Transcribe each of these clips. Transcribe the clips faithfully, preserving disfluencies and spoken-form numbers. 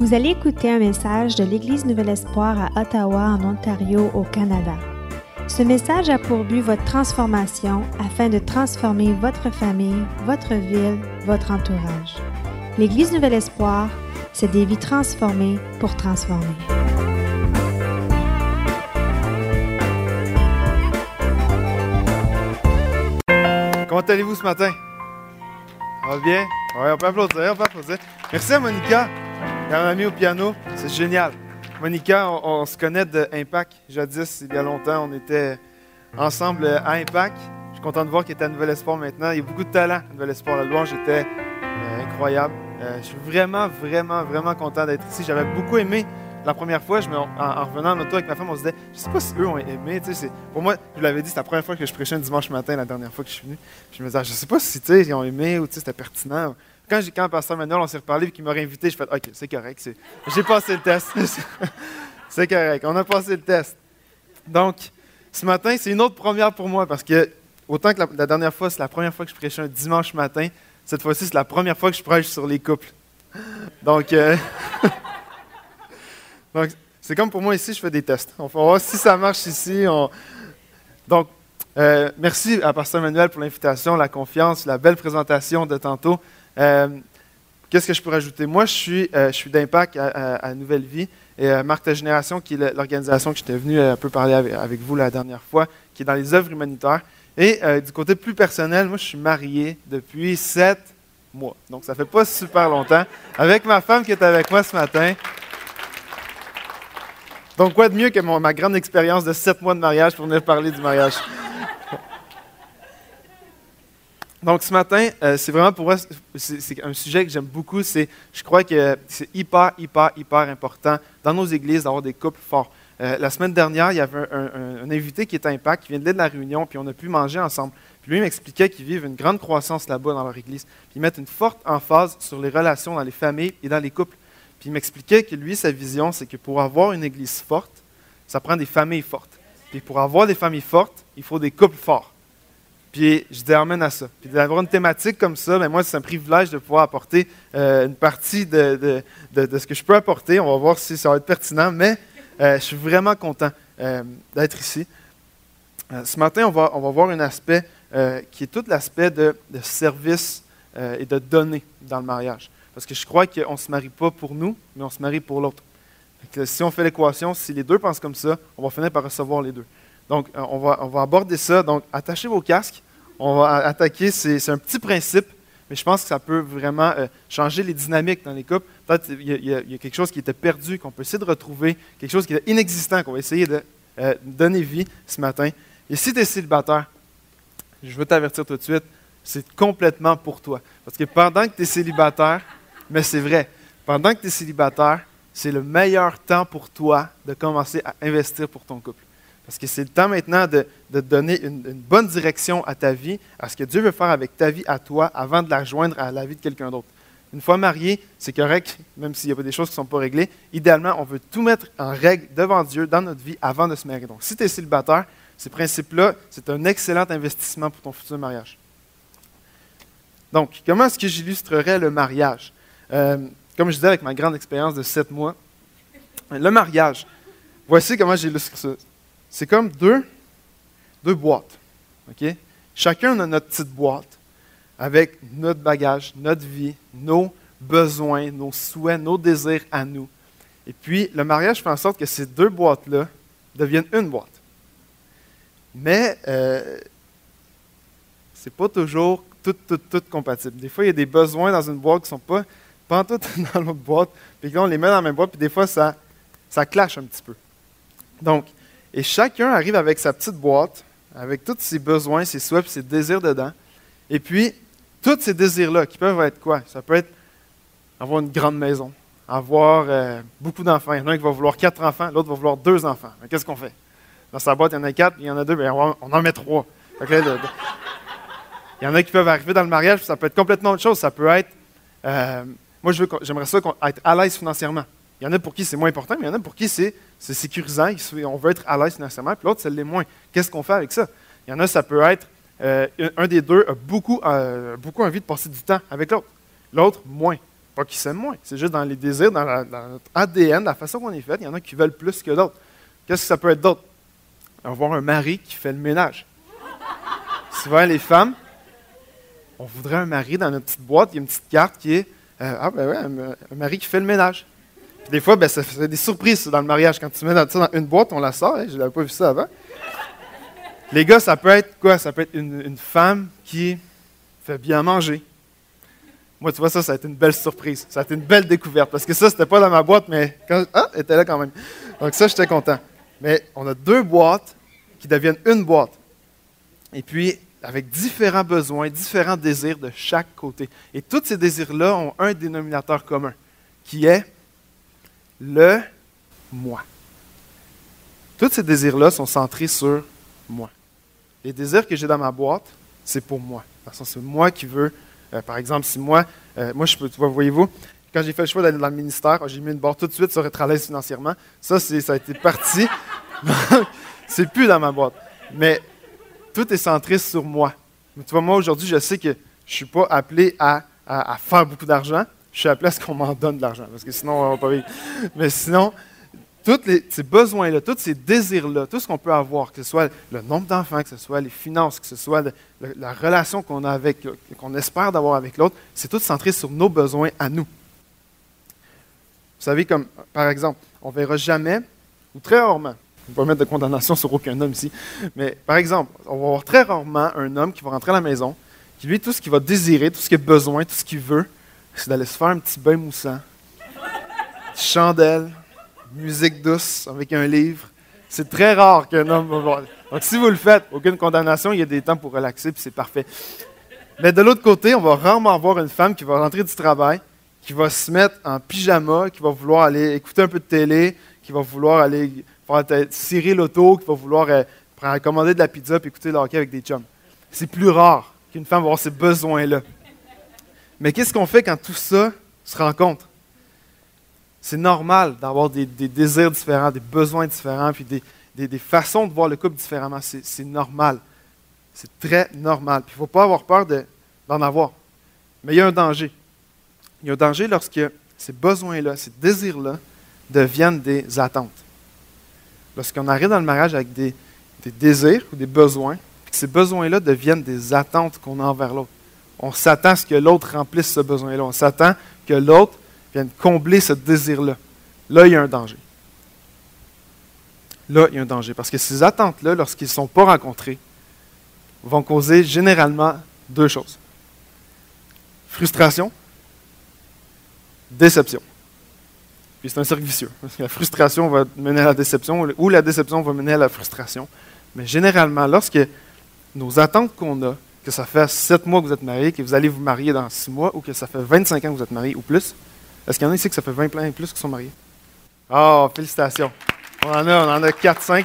Vous allez écouter un message de l'Église Nouvel Espoir à Ottawa, en Ontario, au Canada. Ce message a pour but votre transformation afin de transformer votre famille, votre ville, votre entourage. L'Église Nouvel Espoir, c'est des vies transformées pour transformer. Comment allez-vous ce matin? Ça va bien? Oui, on peut applaudir, on peut applaudir. Merci à Monica, qui m'a mis au piano. C'est génial. Monica, on, on se connaît de Impact. Jadis, il y a longtemps, on était ensemble à Impact. Je suis content de voir qu'il était à Nouvel Espoir maintenant. Il y a beaucoup de talent à Nouvel Espoir. La louange était euh, incroyable. Euh, je suis vraiment, vraiment, vraiment content d'être ici. J'avais beaucoup aimé la première fois. Je me, en, en revenant en auto avec ma femme, on se disait, je ne sais pas si eux ont aimé. Tu sais, c'est, pour moi, je vous l'avais dit, c'est la première fois que je prêchais un dimanche matin, la dernière fois que je suis venu. Puis je me disais, je ne sais pas si tu sais, ils ont aimé ou tu sais, c'était pertinent. Quand, j'ai, quand le pasteur Manuel, on s'est reparlé et qu'il m'aurait invité, je fais OK, c'est correct. C'est, j'ai passé le test. C'est correct. On a passé le test. Donc, ce matin, c'est une autre première pour moi parce que, autant que la, la dernière fois, c'est la première fois que je prêchais un dimanche matin, cette fois-ci, c'est la première fois que je prêche sur les couples. Donc, euh, Donc c'est comme pour moi ici, je fais des tests. On va voir si ça marche ici. On... Donc, euh, merci à pasteur Manuel pour l'invitation, la confiance, la belle présentation de tantôt. Euh, qu'est-ce que je peux rajouter? Moi, je suis, euh, je suis d'Impact à, à, à Nouvelle Vie. Et euh, Marc Ta Génération, qui est l'organisation que j'étais venu euh, un peu parler avec, avec vous la dernière fois, qui est dans les œuvres humanitaires. Et euh, du côté plus personnel, moi, je suis marié depuis sept mois. Donc, ça fait pas super longtemps. Avec ma femme qui est avec moi ce matin. Donc, quoi de mieux que mon, ma grande expérience de sept mois de mariage pour venir parler du mariage? Donc, ce matin, euh, c'est vraiment pour moi, c'est, c'est un sujet que j'aime beaucoup. C'est, je crois que c'est hyper, hyper, hyper important dans nos églises d'avoir des couples forts. Euh, la semaine dernière, il y avait un, un, un invité qui est à Impact, qui vient de l'aide de la réunion, puis on a pu manger ensemble. Puis lui, il m'expliquait qu'ils vivent une grande croissance là-bas dans leur église. Puis ils mettent une forte emphase sur les relations dans les familles et dans les couples. Puis il m'expliquait que lui, sa vision, c'est que pour avoir une église forte, ça prend des familles fortes. Puis pour avoir des familles fortes, il faut des couples forts. Puis je dis amen à ça. Puis d'avoir une thématique comme ça, bien moi, c'est un privilège de pouvoir apporter euh, une partie de, de, de, de ce que je peux apporter. On va voir si ça va être pertinent, mais euh, je suis vraiment content euh, d'être ici. Euh, ce matin, on va, on va voir un aspect euh, qui est tout l'aspect de, de service euh, et de donner dans le mariage. Parce que je crois qu'on ne se marie pas pour nous, mais on se marie pour l'autre. Donc, si on fait l'équation, si les deux pensent comme ça, on va finir par recevoir les deux. Donc, on va, on va aborder ça. Donc, attachez vos casques. On va attaquer. C'est, c'est un petit principe, mais je pense que ça peut vraiment euh, changer les dynamiques dans les couples. Peut-être qu'il y, y, y a quelque chose qui était perdu, qu'on peut essayer de retrouver, quelque chose qui est inexistant, qu'on va essayer de euh, donner vie ce matin. Et si tu es célibataire, je veux t'avertir tout de suite, c'est complètement pour toi. Parce que pendant que tu es célibataire, mais c'est vrai, pendant que tu es célibataire, c'est le meilleur temps pour toi de commencer à investir pour ton couple. Parce que c'est le temps maintenant de, de donner une, une bonne direction à ta vie, à ce que Dieu veut faire avec ta vie à toi, avant de la joindre à la vie de quelqu'un d'autre. Une fois marié, c'est correct, même s'il y a des choses qui ne sont pas réglées. Idéalement, on veut tout mettre en règle devant Dieu, dans notre vie, avant de se marier. Donc, si tu es célibataire, ces principes-là, c'est un excellent investissement pour ton futur mariage. Donc, comment est-ce que j'illustrerais le mariage? Euh, comme je disais avec ma grande expérience de sept mois, le mariage, voici comment j'illustre ça. C'est comme deux, deux boîtes. Okay? Chacun a notre petite boîte avec notre bagage, notre vie, nos besoins, nos souhaits, nos désirs à nous. Et puis, le mariage fait en sorte que ces deux boîtes-là deviennent une boîte. Mais, euh, c'est pas toujours tout, tout, tout compatible. Des fois, il y a des besoins dans une boîte qui ne sont pas, pas en tout dans l'autre boîte, puis là, on les met dans la même boîte, puis des fois, ça, ça clash un petit peu. Donc, et chacun arrive avec sa petite boîte, avec tous ses besoins, ses souhaits, ses désirs dedans. Et puis, tous ces désirs-là, qui peuvent être quoi? Ça peut être avoir une grande maison, avoir euh, beaucoup d'enfants. Il y en a un qui va vouloir quatre enfants, l'autre va vouloir deux enfants. Mais qu'est-ce qu'on fait? Dans sa boîte, il y en a quatre, puis il y en a deux, bien, on en met trois. Donc là, le, le, il y en a qui peuvent arriver dans le mariage, puis ça peut être complètement autre chose. Ça peut être, euh, moi je veux, j'aimerais ça être à l'aise financièrement. Il y en a pour qui c'est moins important, mais il y en a pour qui c'est, c'est sécurisant, on veut être à l'aise financièrement, puis l'autre, ça l'est moins. Qu'est-ce qu'on fait avec ça? Il y en a, ça peut être, euh, un des deux a beaucoup, euh, beaucoup envie de passer du temps avec l'autre. L'autre, moins. pas qu'ils s'aiment moins, c'est juste dans les désirs, dans, la, dans notre A D N, la façon qu'on est fait, il y en a qui veulent plus que d'autres. Qu'est-ce que ça peut être d'autre? Avoir un mari qui fait le ménage. Souvent, les femmes, on voudrait un mari dans notre petite boîte, il y a une petite carte qui est euh, ah ben ouais, un, un mari qui fait le ménage. Puis des fois, ben, ça fait des surprises dans le mariage. Quand tu mets ça dans une boîte, on la sort, hein, je n'avais pas vu ça avant. Les gars, ça peut être quoi? Ça peut être une, une femme qui fait bien manger. Moi, tu vois, ça, ça a été une belle surprise. Ça a été une belle découverte. Parce que ça, c'était pas dans ma boîte, mais quand, ah, elle était là quand même. Donc ça, j'étais content. Mais on a deux boîtes qui deviennent une boîte. Et puis, avec différents besoins, différents désirs de chaque côté. Et tous ces désirs-là ont un dénominateur commun, qui est le moi. Tous ces désirs-là sont centrés sur moi. Les désirs que j'ai dans ma boîte, c'est pour moi. De toute façon, c'est moi qui veux. Euh, par exemple, si moi, euh, moi je peux, tu vois, voyez-vous, quand j'ai fait le choix d'aller dans le ministère, j'ai mis une barre tout de suite sur être à l'aise financièrement. Ça, c'est, ça a été parti. C'est plus dans ma boîte. Mais tout est centré sur moi. Mais tu vois, moi, aujourd'hui, je sais que je ne suis pas appelé à, à, à faire beaucoup d'argent. Je suis appelé à ce qu'on m'en donne de l'argent, parce que sinon, on ne va pas vivre. Mais sinon, tous les, ces besoins-là, tous ces désirs-là, tout ce qu'on peut avoir, que ce soit le nombre d'enfants, que ce soit les finances, que ce soit le, le, la relation qu'on a avec, qu'on espère d'avoir avec l'autre, c'est tout centré sur nos besoins à nous. Vous savez, comme par exemple, on ne verra jamais, ou très rarement, on ne va pas mettre de condamnation sur aucun homme ici, mais par exemple, on va voir très rarement un homme qui va rentrer à la maison, qui lui, tout ce qu'il va désirer, tout ce qu'il a besoin, tout ce qu'il veut, c'est d'aller se faire un petit bain moussant, chandelle, musique douce avec un livre. C'est très rare qu'un homme va voir. Donc, si vous le faites, aucune condamnation, il y a des temps pour relaxer, puis c'est parfait. Mais de l'autre côté, on va rarement voir une femme qui va rentrer du travail, qui va se mettre en pyjama, qui va vouloir aller écouter un peu de télé, qui va vouloir aller faire cirer l'auto, qui va vouloir euh, prendre, commander de la pizza puis écouter le hockey avec des chums. C'est plus rare qu'une femme va avoir ces besoins-là. Mais qu'est-ce qu'on fait quand tout ça se rencontre? C'est normal d'avoir des, des désirs différents, des besoins différents, puis des, des, des façons de voir le couple différemment. C'est, c'est normal. C'est très normal. Puis il ne faut pas avoir peur de, d'en avoir. Mais il y a un danger. Il y a un danger lorsque ces besoins-là, ces désirs-là deviennent des attentes. Lorsqu'on arrive dans le mariage avec des, des désirs ou des besoins, puis que ces besoins-là deviennent des attentes qu'on a envers l'autre. On s'attend à ce que l'autre remplisse ce besoin-là. On s'attend que l'autre vienne combler ce désir-là. Là, il y a un danger. Là, il y a un danger. Parce que ces attentes-là, lorsqu'ils ne sont pas rencontrés, vont causer généralement deux choses. Frustration, déception. Puis c'est un cercle vicieux. Parce que la frustration va mener à la déception, ou la déception va mener à la frustration. Mais généralement, lorsque nos attentes qu'on a, que ça fait sept mois que vous êtes mariés, que vous allez vous marier dans six mois, ou que ça fait vingt-cinq ans que vous êtes mariés ou plus, est-ce qu'il y en a ici que ça fait vingt plein et plus qui sont mariés? Oh, félicitations! On en a, on en a quatre, cinq.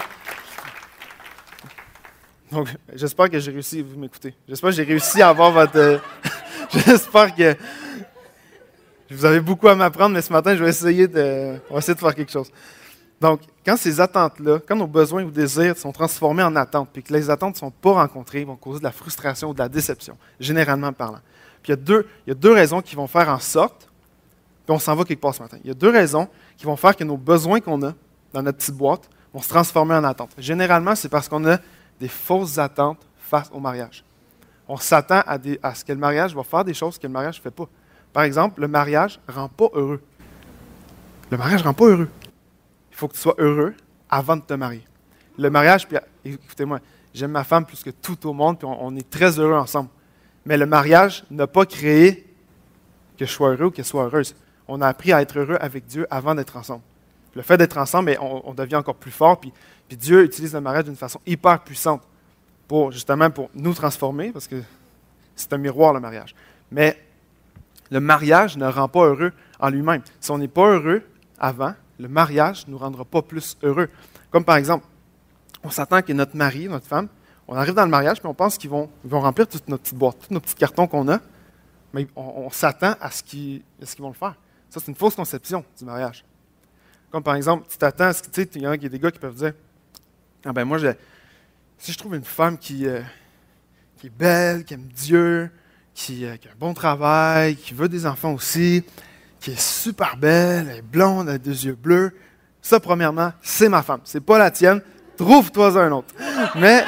Donc, j'espère que j'ai réussi, vous m'écoutez. J'espère que j'ai réussi à avoir votre... Euh, j'espère que vous avez beaucoup à m'apprendre, mais ce matin, je vais essayer de, on va essayer de faire quelque chose. Donc, quand ces attentes-là, quand nos besoins ou désirs sont transformés en attentes, puis que les attentes ne sont pas rencontrées, ils vont causer de la frustration ou de la déception, généralement parlant. Puis il y a deux, il y a deux raisons qui vont faire en sorte, puis on s'en va quelque part ce matin. Il y a deux raisons qui vont faire que nos besoins qu'on a dans notre petite boîte vont se transformer en attentes. Généralement, c'est parce qu'on a des fausses attentes face au mariage. On s'attend à, des, à ce que le mariage va faire des choses que le mariage ne fait pas. Par exemple, le mariage ne rend pas heureux. Le mariage ne rend pas heureux. Il faut que tu sois heureux avant de te marier. Le mariage, puis écoutez-moi, j'aime ma femme plus que tout au monde, puis on, on est très heureux ensemble. Mais le mariage n'a pas créé que je sois heureux ou qu'elle soit heureuse. On a appris à être heureux avec Dieu avant d'être ensemble. Le fait d'être ensemble, bien, on, on devient encore plus fort, puis, puis Dieu utilise le mariage d'une façon hyper puissante pour justement pour nous transformer, parce que c'est un miroir le mariage. Mais le mariage ne rend pas heureux en lui-même. Si on n'est pas heureux avant, le mariage ne nous rendra pas plus heureux. Comme par exemple, on s'attend que notre mari, notre femme, on arrive dans le mariage, puis on pense qu'ils vont, ils vont remplir toute notre petite boîte, tous nos petits cartons qu'on a, mais on, on s'attend à ce, qu'ils, à ce qu'ils vont le faire. Ça, c'est une fausse conception du mariage. Comme par exemple, tu t'attends à ce que, tu sais, il y a des gars qui peuvent dire, ah ben moi, je, si je trouve une femme qui, euh, qui est belle, qui aime Dieu, qui, euh, qui a un bon travail, qui veut des enfants aussi, qui est super belle, elle est blonde, elle a des yeux bleus. Ça, premièrement, c'est ma femme. C'est pas la tienne. Trouve-toi un autre. Mais,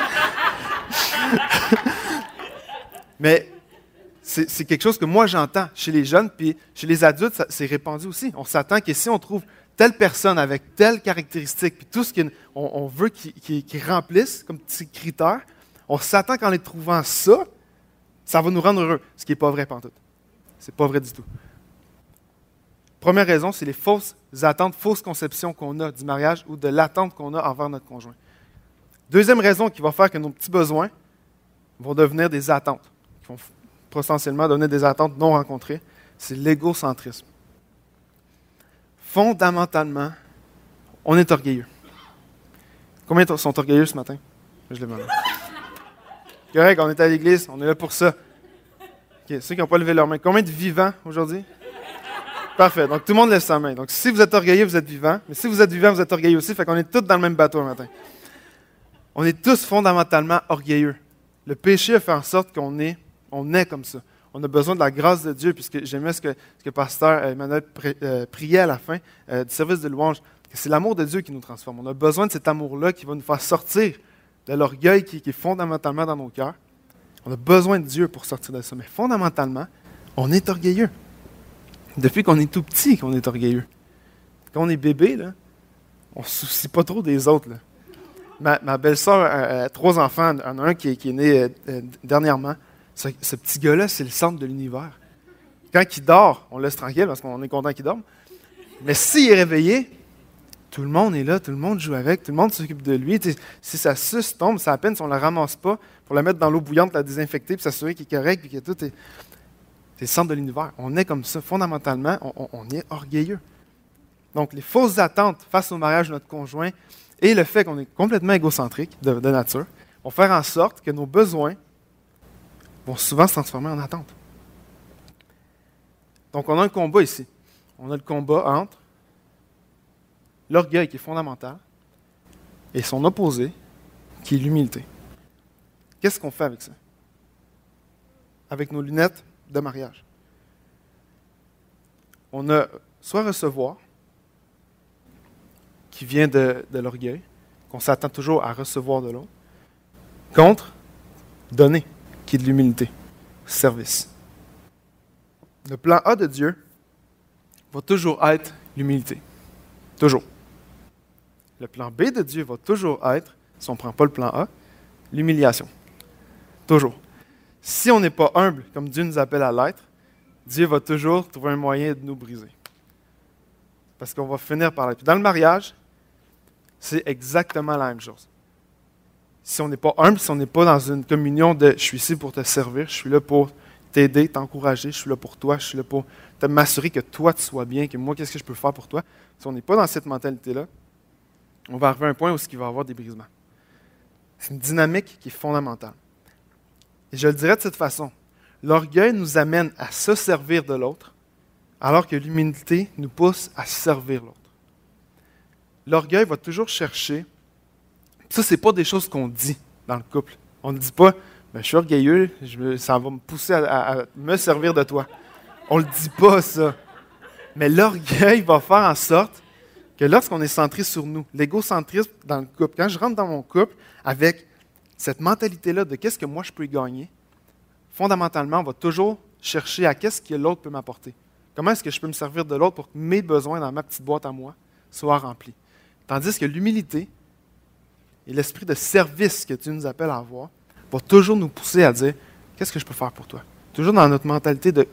mais c'est, c'est quelque chose que moi, j'entends chez les jeunes, puis chez les adultes, ça, c'est répandu aussi. On s'attend que si on trouve telle personne avec telle caractéristique, puis tout ce qu'on on veut qu'il, qu'il, qu'il remplisse comme petits critères, on s'attend qu'en les trouvant ça, ça va nous rendre heureux. Ce qui n'est pas vrai pantoute. C'est pas vrai du tout. Première raison, c'est les fausses attentes, fausses conceptions qu'on a du mariage ou de l'attente qu'on a envers notre conjoint. Deuxième raison qui va faire que nos petits besoins vont devenir des attentes, qui vont potentiellement devenir des attentes non rencontrées, c'est l'égocentrisme. Fondamentalement, on est orgueilleux. Combien sont orgueilleux ce matin? Je le demande. Correct, on est à l'église, on est là pour ça. Okay, ceux qui n'ont pas levé leur main. Combien de vivants aujourd'hui? Parfait. Donc, tout le monde lève sa main. Donc, si vous êtes orgueilleux, vous êtes vivant. Mais si vous êtes vivant, vous êtes orgueilleux aussi. Fait qu'on est tous dans le même bateau un matin. On est tous fondamentalement orgueilleux. Le péché a fait en sorte qu'on est, on est comme ça. On a besoin de la grâce de Dieu, puisque j'aimais ce que, ce que pasteur Emmanuel pri, euh, priait à la fin euh, du service de louange. Que c'est l'amour de Dieu qui nous transforme. On a besoin de cet amour-là qui va nous faire sortir de l'orgueil qui, qui est fondamentalement dans nos cœurs. On a besoin de Dieu pour sortir de ça. Mais fondamentalement, on est orgueilleux. Depuis qu'on est tout petit, qu'on est orgueilleux. Quand on est bébé, là, on ne se soucie pas trop des autres. Là. Ma, ma belle-sœur a, a trois enfants. Il y en a un qui est, qui est né euh, euh, dernièrement. Ce, ce petit gars-là, c'est le centre de l'univers. Quand il dort, on le laisse tranquille parce qu'on est content qu'il dorme. Mais s'il est réveillé, tout le monde est là, tout le monde joue avec, tout le monde s'occupe de lui. T'sais, si sa suce tombe, c'est à peine si on ne la ramasse pas pour la mettre dans l'eau bouillante, la désinfecter, puis s'assurer qu'il est correct, puis que tout est... C'est le centre de l'univers. On est comme ça. Fondamentalement, on, on, on est orgueilleux. Donc, les fausses attentes face au mariage de notre conjoint et le fait qu'on est complètement égocentrique de, de nature vont faire en sorte que nos besoins vont souvent se transformer en attentes. Donc, on a un combat ici. On a le combat entre l'orgueil qui est fondamental et son opposé qui est l'humilité. Qu'est-ce qu'on fait avec ça? Avec nos lunettes de mariage. On a soit recevoir, qui vient de, de l'orgueil, qu'on s'attend toujours à recevoir de l'autre, contre donner, qui est de l'humilité, service. Le plan A de Dieu va toujours être l'humilité. Toujours. Le plan B de Dieu va toujours être, si on ne prend pas le plan A, l'humiliation. Toujours. Si on n'est pas humble, comme Dieu nous appelle à l'être, Dieu va toujours trouver un moyen de nous briser. Parce qu'on va finir par l'être. Dans le mariage, c'est exactement la même chose. Si on n'est pas humble, si on n'est pas dans une communion de « je suis ici pour te servir, je suis là pour t'aider, t'encourager, je suis là pour toi, je suis là pour te m'assurer que toi tu sois bien, que moi, qu'est-ce que je peux faire pour toi ?» Si on n'est pas dans cette mentalité-là, on va arriver à un point où il va y avoir des brisements. C'est une dynamique qui est fondamentale. Et je le dirais de cette façon, l'orgueil nous amène à se servir de l'autre, alors que l'humilité nous pousse à servir l'autre. L'orgueil va toujours chercher, ça, ce n'est pas des choses qu'on dit dans le couple. On ne dit pas, ben, je suis orgueilleux, je me, ça va me pousser à, à, à me servir de toi. On ne le dit pas, ça. Mais l'orgueil va faire en sorte que lorsqu'on est centré sur nous, l'égocentrisme dans le couple, quand je rentre dans mon couple avec cette mentalité-là de qu'est-ce que moi je peux y gagner, fondamentalement, on va toujours chercher à qu'est-ce que l'autre peut m'apporter. Comment est-ce que je peux me servir de l'autre pour que mes besoins dans ma petite boîte à moi soient remplis. Tandis que l'humilité et l'esprit de service que Dieu nous appelle à avoir va toujours nous pousser à dire qu'est-ce que je peux faire pour toi. Toujours dans notre mentalité de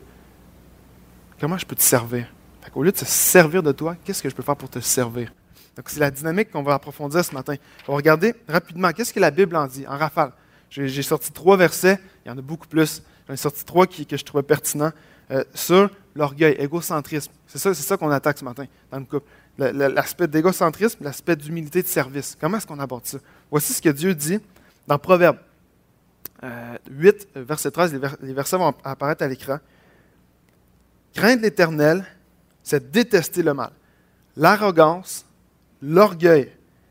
comment je peux te servir. Au lieu de se servir de toi, qu'est-ce que je peux faire pour te servir? Donc, c'est la dynamique qu'on va approfondir ce matin. On va regarder rapidement qu'est-ce que la Bible en dit, en rafale. J'ai, j'ai sorti trois versets, il y en a beaucoup plus. J'en ai sorti trois qui, que je trouvais pertinents euh, sur l'orgueil, égocentrisme. C'est ça, c'est ça qu'on attaque ce matin dans le couple. Le, le, l'aspect d'égocentrisme, l'aspect d'humilité de service. Comment est-ce qu'on aborde ça? Voici ce que Dieu dit dans Proverbes euh, huit, verset treize. Les, vers, les versets vont apparaître à l'écran. Craindre l'Éternel, c'est détester le mal. L'arrogance, l'orgueil,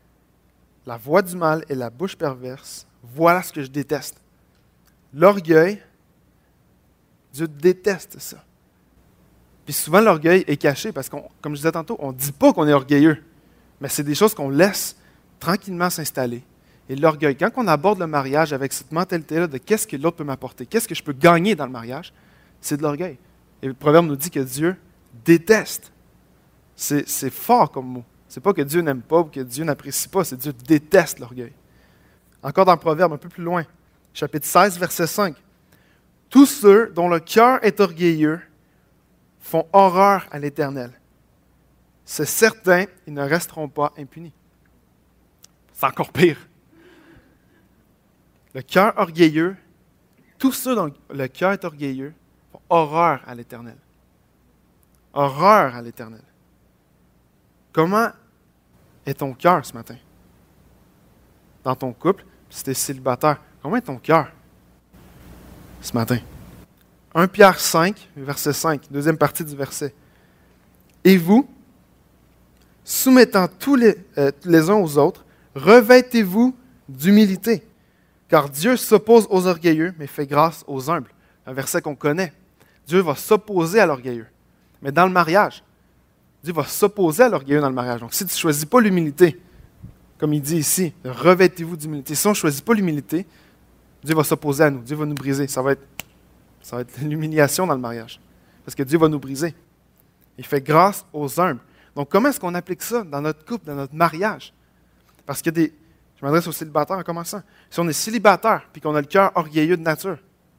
la voix du mal et la bouche perverse, voilà ce que je déteste. L'orgueil, Dieu déteste ça. Puis souvent, l'orgueil est caché parce qu'on, comme je disais tantôt, on ne dit pas qu'on est orgueilleux. Mais c'est des choses qu'on laisse tranquillement s'installer. Et l'orgueil, quand on aborde le mariage avec cette mentalité-là de qu'est-ce que l'autre peut m'apporter, qu'est-ce que je peux gagner dans le mariage, c'est de l'orgueil. Et le proverbe nous dit que Dieu déteste. C'est, c'est fort comme mot. C'est pas que Dieu n'aime pas ou que Dieu n'apprécie pas, c'est Dieu déteste l'orgueil. Encore dans le proverbe, un peu plus loin, chapitre seize, verset cinq. « Tous ceux dont le cœur est orgueilleux font horreur à l'Éternel. C'est certain, ils ne resteront pas impunis. » C'est encore pire. Le cœur orgueilleux, tous ceux dont le cœur est orgueilleux font horreur à l'Éternel. Horreur à l'Éternel. Comment est ton cœur ce matin? Dans ton couple, si tu es célibataire, comment est ton cœur ce matin? premier Pierre cinq, verset cinq, deuxième partie du verset. « Et vous, soumettant tous les, euh, les uns aux autres, revêtez-vous d'humilité, car Dieu s'oppose aux orgueilleux, mais fait grâce aux humbles. » Un verset qu'on connaît. Dieu va s'opposer à l'orgueilleux. Mais dans le mariage, Dieu va s'opposer à l'orgueilleux dans le mariage. Donc, si tu ne choisis pas l'humilité, comme il dit ici, revêtez-vous d'humilité. Si on ne choisit pas l'humilité, Dieu va s'opposer à nous. Dieu va nous briser. Ça va être, ça va être l'humiliation dans le mariage. Parce que Dieu va nous briser. Il fait grâce aux humbles. Donc, comment est-ce qu'on applique ça dans notre couple, dans notre mariage? Parce qu'il y a des... Je m'adresse aux célibataires en commençant. Si on est célibataire puis qu'on a le cœur orgueilleux de nature,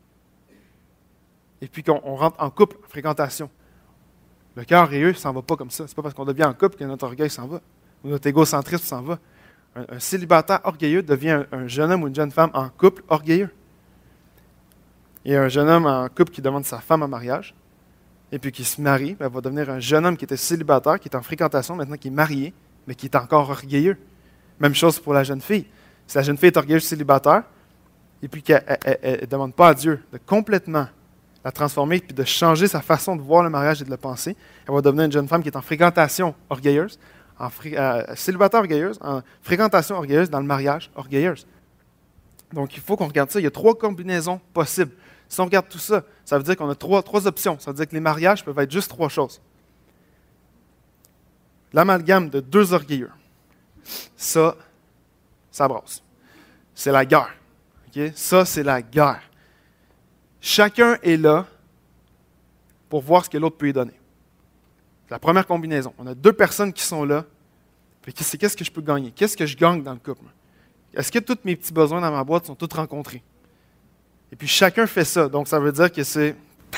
et puis qu'on on rentre en couple, en fréquentation, le cœur orgueilleux ne s'en va pas comme ça. Ce n'est pas parce qu'on devient en couple que notre orgueil s'en va, ou notre égocentrisme s'en va. Un, un célibataire orgueilleux devient un, un jeune homme ou une jeune femme en couple orgueilleux. Il y a un jeune homme en couple qui demande sa femme en mariage, et puis qui se marie, ben, va devenir un jeune homme qui était célibataire, qui est en fréquentation, maintenant qui est marié, mais qui est encore orgueilleux. Même chose pour la jeune fille. Si la jeune fille est orgueilleuse célibataire, et puis qu'elle ne demande pas à Dieu de complètement la transformer, puis de changer sa façon de voir le mariage et de le penser, elle va devenir une jeune femme qui est en fréquentation orgueilleuse, en fré, euh, célibataire orgueilleuse, en fréquentation orgueilleuse, dans le mariage orgueilleuse. Donc, il faut qu'on regarde ça. Il y a trois combinaisons possibles. Si on regarde tout ça, ça veut dire qu'on a trois, trois options. Ça veut dire que les mariages peuvent être juste trois choses. L'amalgame de deux orgueilleux. Ça, ça brasse. C'est la guerre. Okay? Ça, c'est la guerre. Chacun est là pour voir ce que l'autre peut lui donner. C'est la première combinaison. On a deux personnes qui sont là. C'est qu'est-ce que je peux gagner? Qu'est-ce que je gagne dans le couple? Est-ce que tous mes petits besoins dans ma boîte sont tous rencontrés? Et puis chacun fait ça. Donc ça veut dire que c'est...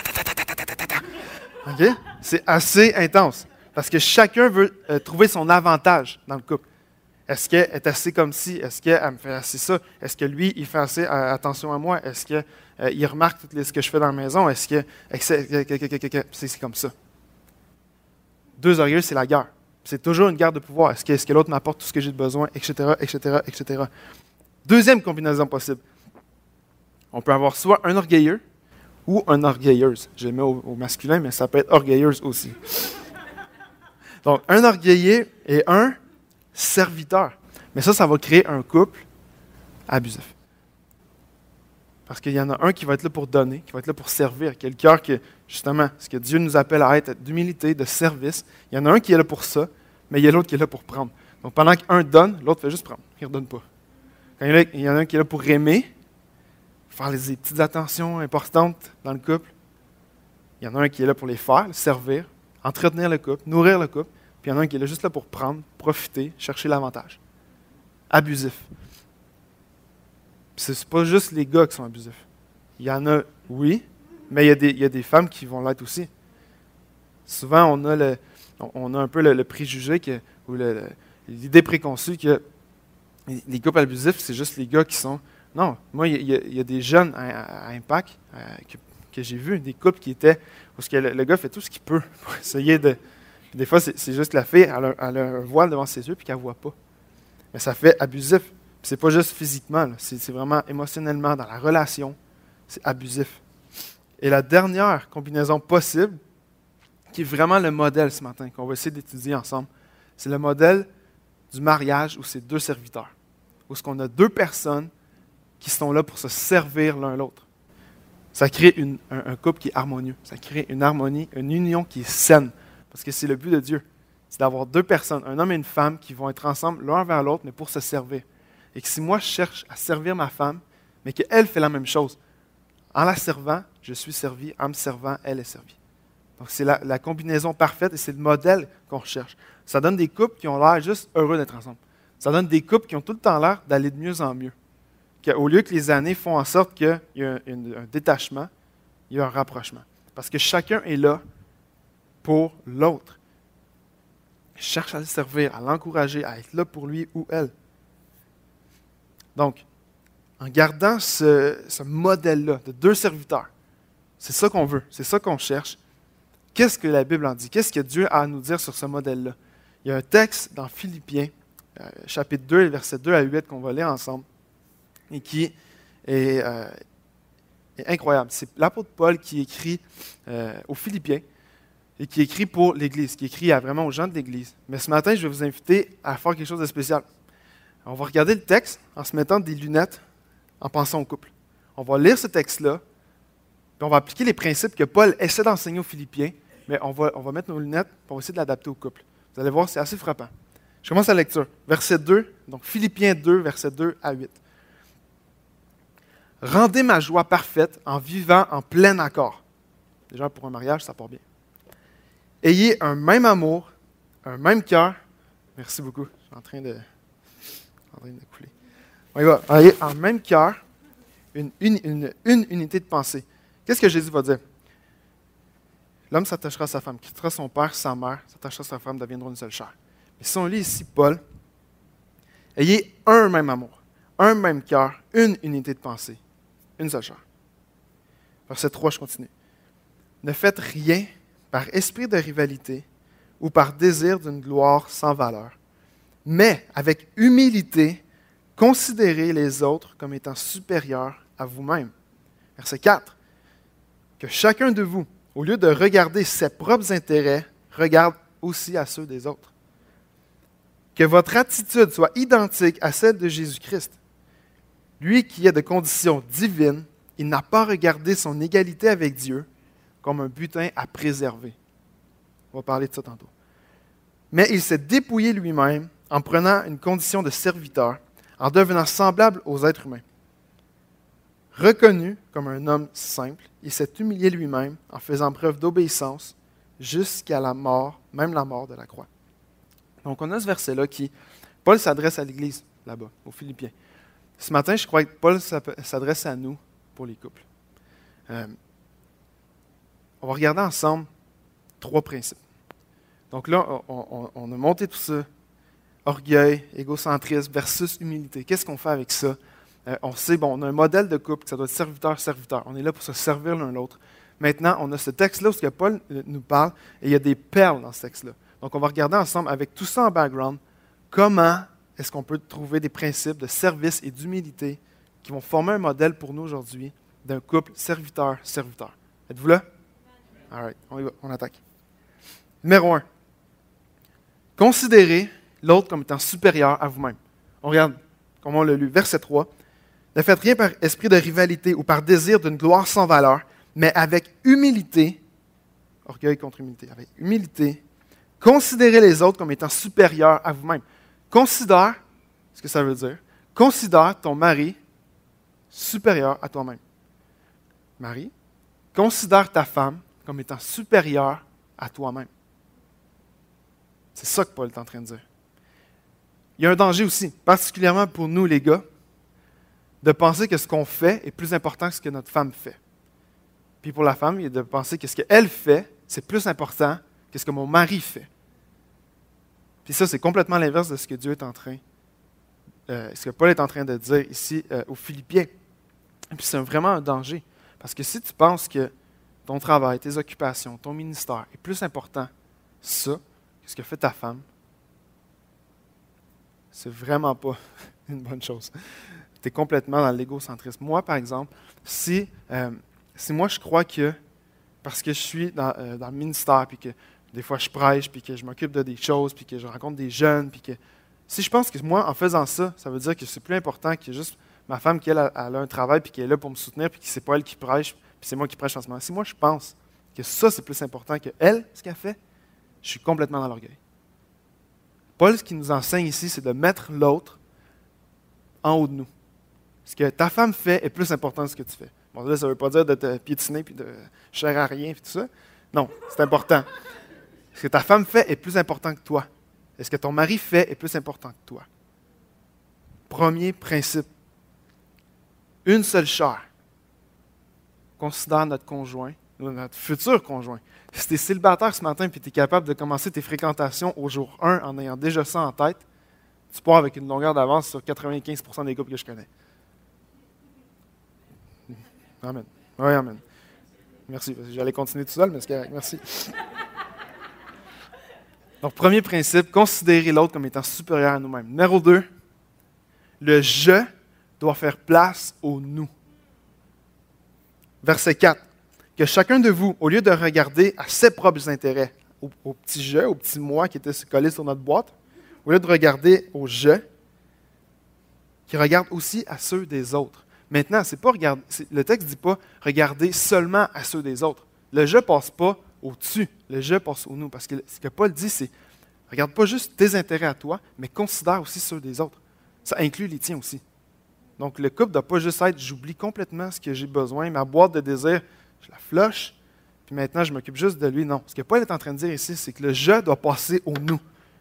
Okay? C'est assez intense. Parce que chacun veut euh, trouver son avantage dans le couple. Est-ce qu'elle est assez comme ci? Est-ce qu'elle me fait assez ça? Est-ce que lui, il fait assez euh, attention à moi? Est-ce qu'il euh, remarque tout ce que je fais dans la maison? Est-ce que... C'est, c'est comme ça. Deux orgueilleux, c'est la guerre. C'est toujours une guerre de pouvoir. Est-ce que, est-ce que l'autre m'apporte tout ce que j'ai besoin? Etc., etc., et cetera. Deuxième combinaison possible. On peut avoir soit un orgueilleux ou une orgueilleuse. Je le mets au, au masculin, mais ça peut être orgueilleuse aussi. Donc, un orgueilleux et un serviteur. Mais ça, ça va créer un couple abusif. Parce qu'il y en a un qui va être là pour donner, qui va être là pour servir, qui a le cœur que, justement, ce que Dieu nous appelle à être, d'humilité, de service. Il y en a un qui est là pour ça, mais il y a l'autre qui est là pour prendre. Donc, pendant qu'un donne, l'autre fait juste prendre. Il ne redonne pas. Quand il y en a un qui est là pour aimer, faire des petites attentions importantes dans le couple, il y en a un qui est là pour les faire, servir, entretenir le couple, nourrir le couple, puis il y en a un qui est là juste là pour prendre, profiter, chercher l'avantage. Abusif. Ce n'est pas juste les gars qui sont abusifs. Il y en a, oui, mais il y a des, il y a des femmes qui vont l'être aussi. Souvent, on a, le, on a un peu le, le préjugé, que, ou le, le, l'idée préconçue que les couples abusifs, c'est juste les gars qui sont... Non, moi, il y a, il y a des jeunes à, à Impact à, que, que j'ai vus, des couples qui étaient... Parce que le, le gars fait tout ce qu'il peut pour essayer de... Puis des fois, c'est, c'est juste la fille, elle a, elle a un voile devant ses yeux puis qu'elle ne voit pas. Mais ça fait abusif. Puis c'est pas juste physiquement, là, c'est, c'est vraiment émotionnellement, dans la relation, c'est abusif. Et la dernière combinaison possible, qui est vraiment le modèle ce matin, qu'on va essayer d'étudier ensemble, c'est le modèle du mariage où c'est deux serviteurs. Où est-ce qu'on a deux personnes qui sont là pour se servir l'un l'autre. Ça crée une, un, un couple qui est harmonieux. Ça crée une harmonie, une union qui est saine. Parce que c'est le but de Dieu. C'est d'avoir deux personnes, un homme et une femme, qui vont être ensemble l'un vers l'autre, mais pour se servir. Et que si moi, je cherche à servir ma femme, mais qu'elle fait la même chose, en la servant, je suis servi. En me servant, elle est servie. Donc, c'est la, la combinaison parfaite et c'est le modèle qu'on recherche. Ça donne des couples qui ont l'air juste heureux d'être ensemble. Ça donne des couples qui ont tout le temps l'air d'aller de mieux en mieux. Au lieu que les années font en sorte qu'il y a un, un, un détachement, il y a un rapprochement. Parce que chacun est là pour l'autre. Il cherche à le servir, à l'encourager, à être là pour lui ou elle. Donc, en gardant ce, ce modèle-là de deux serviteurs, c'est ça qu'on veut, c'est ça qu'on cherche. Qu'est-ce que la Bible en dit? Qu'est-ce que Dieu a à nous dire sur ce modèle-là? Il y a un texte dans Philippiens, euh, chapitre deux, versets deux à huit, qu'on va lire ensemble, et qui est, euh, est incroyable. C'est l'apôtre Paul qui écrit euh, aux Philippiens, et qui écrit pour l'Église, qui écrit à, vraiment aux gens de l'Église. Mais ce matin, je vais vous inviter à faire quelque chose de spécial. On va regarder le texte en se mettant des lunettes, en pensant au couple. On va lire ce texte-là, puis on va appliquer les principes que Paul essaie d'enseigner aux Philippiens, mais on va, on va mettre nos lunettes pour essayer de l'adapter au couple. Vous allez voir, c'est assez frappant. Je commence la lecture. Verset deux, donc Philippiens deux, versets deux à huit. « Rendez ma joie parfaite en vivant en plein accord. » Déjà, pour un mariage, ça part bien. « Ayez un même amour, un même cœur. » Merci beaucoup. Je suis en train de, en train de couler. On y va. « Ayez un même cœur, une, une, une, une unité de pensée. » Qu'est-ce que Jésus va dire? L'homme s'attachera à sa femme, quittera son père, sa mère, s'attachera à sa femme, deviendront une seule chair. Mais si on lit ici Paul, ayez un même amour, un même cœur, une unité de pensée, une seule chair. Verset trois, je continue. Ne faites rien par esprit de rivalité ou par désir d'une gloire sans valeur, mais avec humilité, considérez les autres comme étant supérieurs à vous-même. Verset quatre. Que chacun de vous, au lieu de regarder ses propres intérêts, regarde aussi à ceux des autres. Que votre attitude soit identique à celle de Jésus-Christ. Lui qui est de condition divine, il n'a pas regardé son égalité avec Dieu comme un butin à préserver. On va parler de ça tantôt. Mais il s'est dépouillé lui-même en prenant une condition de serviteur, en devenant semblable aux êtres humains. Reconnu comme un homme simple, il s'est humilié lui-même en faisant preuve d'obéissance jusqu'à la mort, même la mort de la croix. Donc on a ce verset-là qui, Paul s'adresse à l'Église, là-bas, aux Philippiens. Ce matin, je crois que Paul s'adresse à nous pour les couples. Euh, on va regarder ensemble trois principes. Donc là, on, on, on a monté tout ça. Orgueil, égocentrisme versus humilité. Qu'est-ce qu'on fait avec ça? Euh, on sait, bon, on a un modèle de couple, ça doit être serviteur-serviteur. On est là pour se servir l'un l'autre. Maintenant, on a ce texte-là où ce que Paul nous parle, et il y a des perles dans ce texte-là. Donc, on va regarder ensemble, avec tout ça en background, comment est-ce qu'on peut trouver des principes de service et d'humilité qui vont former un modèle pour nous aujourd'hui d'un couple serviteur-serviteur. Êtes-vous là? All right, on y va, on attaque. Numéro un. Considérez l'autre comme étant supérieur à vous-même. On regarde, comme on l'a lu, verset trois. Ne faites rien par esprit de rivalité ou par désir d'une gloire sans valeur, mais avec humilité, orgueil contre humilité, avec humilité, considérez les autres comme étant supérieurs à vous-même. Considère, ce que ça veut dire, considère ton mari supérieur à toi-même. Marie, considère ta femme comme étant supérieure à toi-même. C'est ça que Paul est en train de dire. Il y a un danger aussi, particulièrement pour nous les gars, de penser que ce qu'on fait est plus important que ce que notre femme fait. Puis pour la femme, il y a de penser que ce qu'elle fait, c'est plus important que ce que mon mari fait. Puis ça, c'est complètement l'inverse de ce que Dieu est en train, euh, ce que Paul est en train de dire ici euh, aux Philippiens. Et puis c'est vraiment un danger. Parce que si tu penses que ton travail, tes occupations, ton ministère est plus important, ça, que ce que fait ta femme, c'est vraiment pas une bonne chose. Tu es complètement dans l'égocentrisme. Moi, par exemple, si, euh, si moi je crois que, parce que je suis dans, euh, dans le ministère, puis que des fois je prêche, puis que je m'occupe de des choses, puis que je rencontre des jeunes, puis que si je pense que moi, en faisant ça, ça veut dire que c'est plus important que juste ma femme qui, elle, elle a un travail, puis qui est là pour me soutenir, puis que c'est pas elle qui prêche, puis puis c'est moi qui prêche en ce moment, si moi je pense que ça c'est plus important que elle, ce qu'elle fait, je suis complètement dans l'orgueil. Paul, ce qu'il nous enseigne ici, c'est de mettre l'autre en haut de nous. Ce que ta femme fait est plus important que ce que tu fais. Bon, là, ça ne veut pas dire de te piétiner puis de cher à rien et tout ça. Non, c'est important. Ce que ta femme fait est plus important que toi. Et ce que ton mari fait est plus important que toi. Premier principe. Une seule chair. Considère notre conjoint, notre futur conjoint. Si tu es célibataire ce matin et tu es capable de commencer tes fréquentations au jour un en ayant déjà ça en tête, tu pars avec une longueur d'avance sur quatre-vingt-quinze pour cent des couples que je connais. Amen. Oui, amen. Merci. J'allais continuer tout seul, mais c'est correct. Merci. Donc, premier principe, considérer l'autre comme étant supérieur à nous-mêmes. Numéro deux, le « je » doit faire place au « nous ». Verset quatre. Que chacun de vous, au lieu de regarder à ses propres intérêts, au, au petit « je », au petit « moi » qui était collé sur notre boîte, au lieu de regarder au « je », qu'il regarde aussi à ceux des autres. Maintenant, c'est pas regarder, c'est, le texte ne dit pas « regarder seulement à ceux des autres ». Le « je » ne passe pas au-dessus, le « je » passe au « nous ». Parce que ce que Paul dit, c'est « regarde pas juste tes intérêts à toi, mais considère aussi ceux des autres ». Ça inclut les tiens aussi. Donc, le couple ne doit pas juste être « j'oublie complètement ce que j'ai besoin, ma boîte de désir, je la flush, puis maintenant je m'occupe juste de lui ». Non, ce que Paul est en train de dire ici, c'est que le « je » doit passer au « nous ».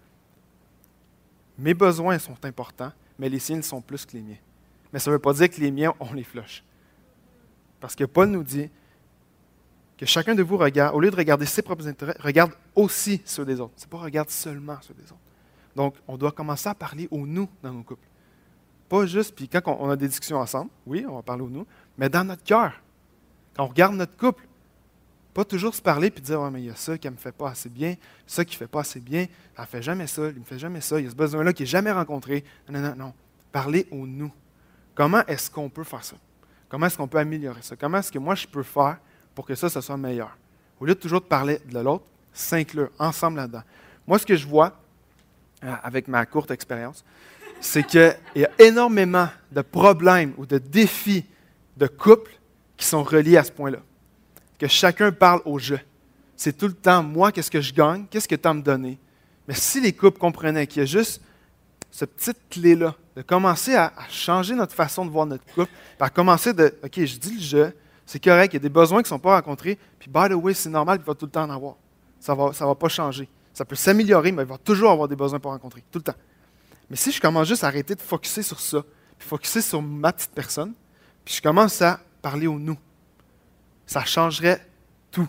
Mes besoins sont importants, mais les siens sont plus que les miens. Mais ça ne veut pas dire que les miens, on les flush. Parce que Paul nous dit que chacun de vous regarde, au lieu de regarder ses propres intérêts, regarde aussi ceux des autres. Ce n'est pas regarde seulement ceux des autres. Donc, on doit commencer à parler au « nous » dans nos couples. Pas juste, puis quand on a des discussions ensemble, oui, on va parler au « nous », mais dans notre cœur. Quand on regarde notre couple, pas toujours se parler puis dire « ouais, mais il y a ça qui ne me fait pas assez bien, ça qui ne fait pas assez bien, elle ne fait jamais ça, il ne me fait jamais ça, il y a ce besoin-là qui n'est jamais rencontré. » Non, non, non. Parler au « nous ». Comment est-ce qu'on peut faire ça? Comment est-ce qu'on peut améliorer ça? Comment est-ce que moi, je peux faire pour que ça, ça soit meilleur? Au lieu de toujours de parler de l'autre, s'inclure ensemble là-dedans. Moi, ce que je vois, avec ma courte expérience, c'est qu'il y a énormément de problèmes ou de défis de couple qui sont reliés à ce point-là. Que chacun parle au « je ». C'est tout le temps, moi, qu'est-ce que je gagne? Qu'est-ce que tu as à me donner? Mais si les couples comprenaient qu'il y a juste cette petite clé-là, de commencer à, à changer notre façon de voir notre couple, à commencer de, OK, je dis le « je », c'est correct, il y a des besoins qui ne sont pas rencontrés, puis by the way, c'est normal, il va tout le temps en avoir. Ça ne va, ça va pas changer. Ça peut s'améliorer, mais il va toujours avoir des besoins pas rencontrés, tout le temps. Mais si je commence juste à arrêter de focusser sur ça, puis focusser sur ma petite personne, puis je commence à parler au « nous », ça changerait tout.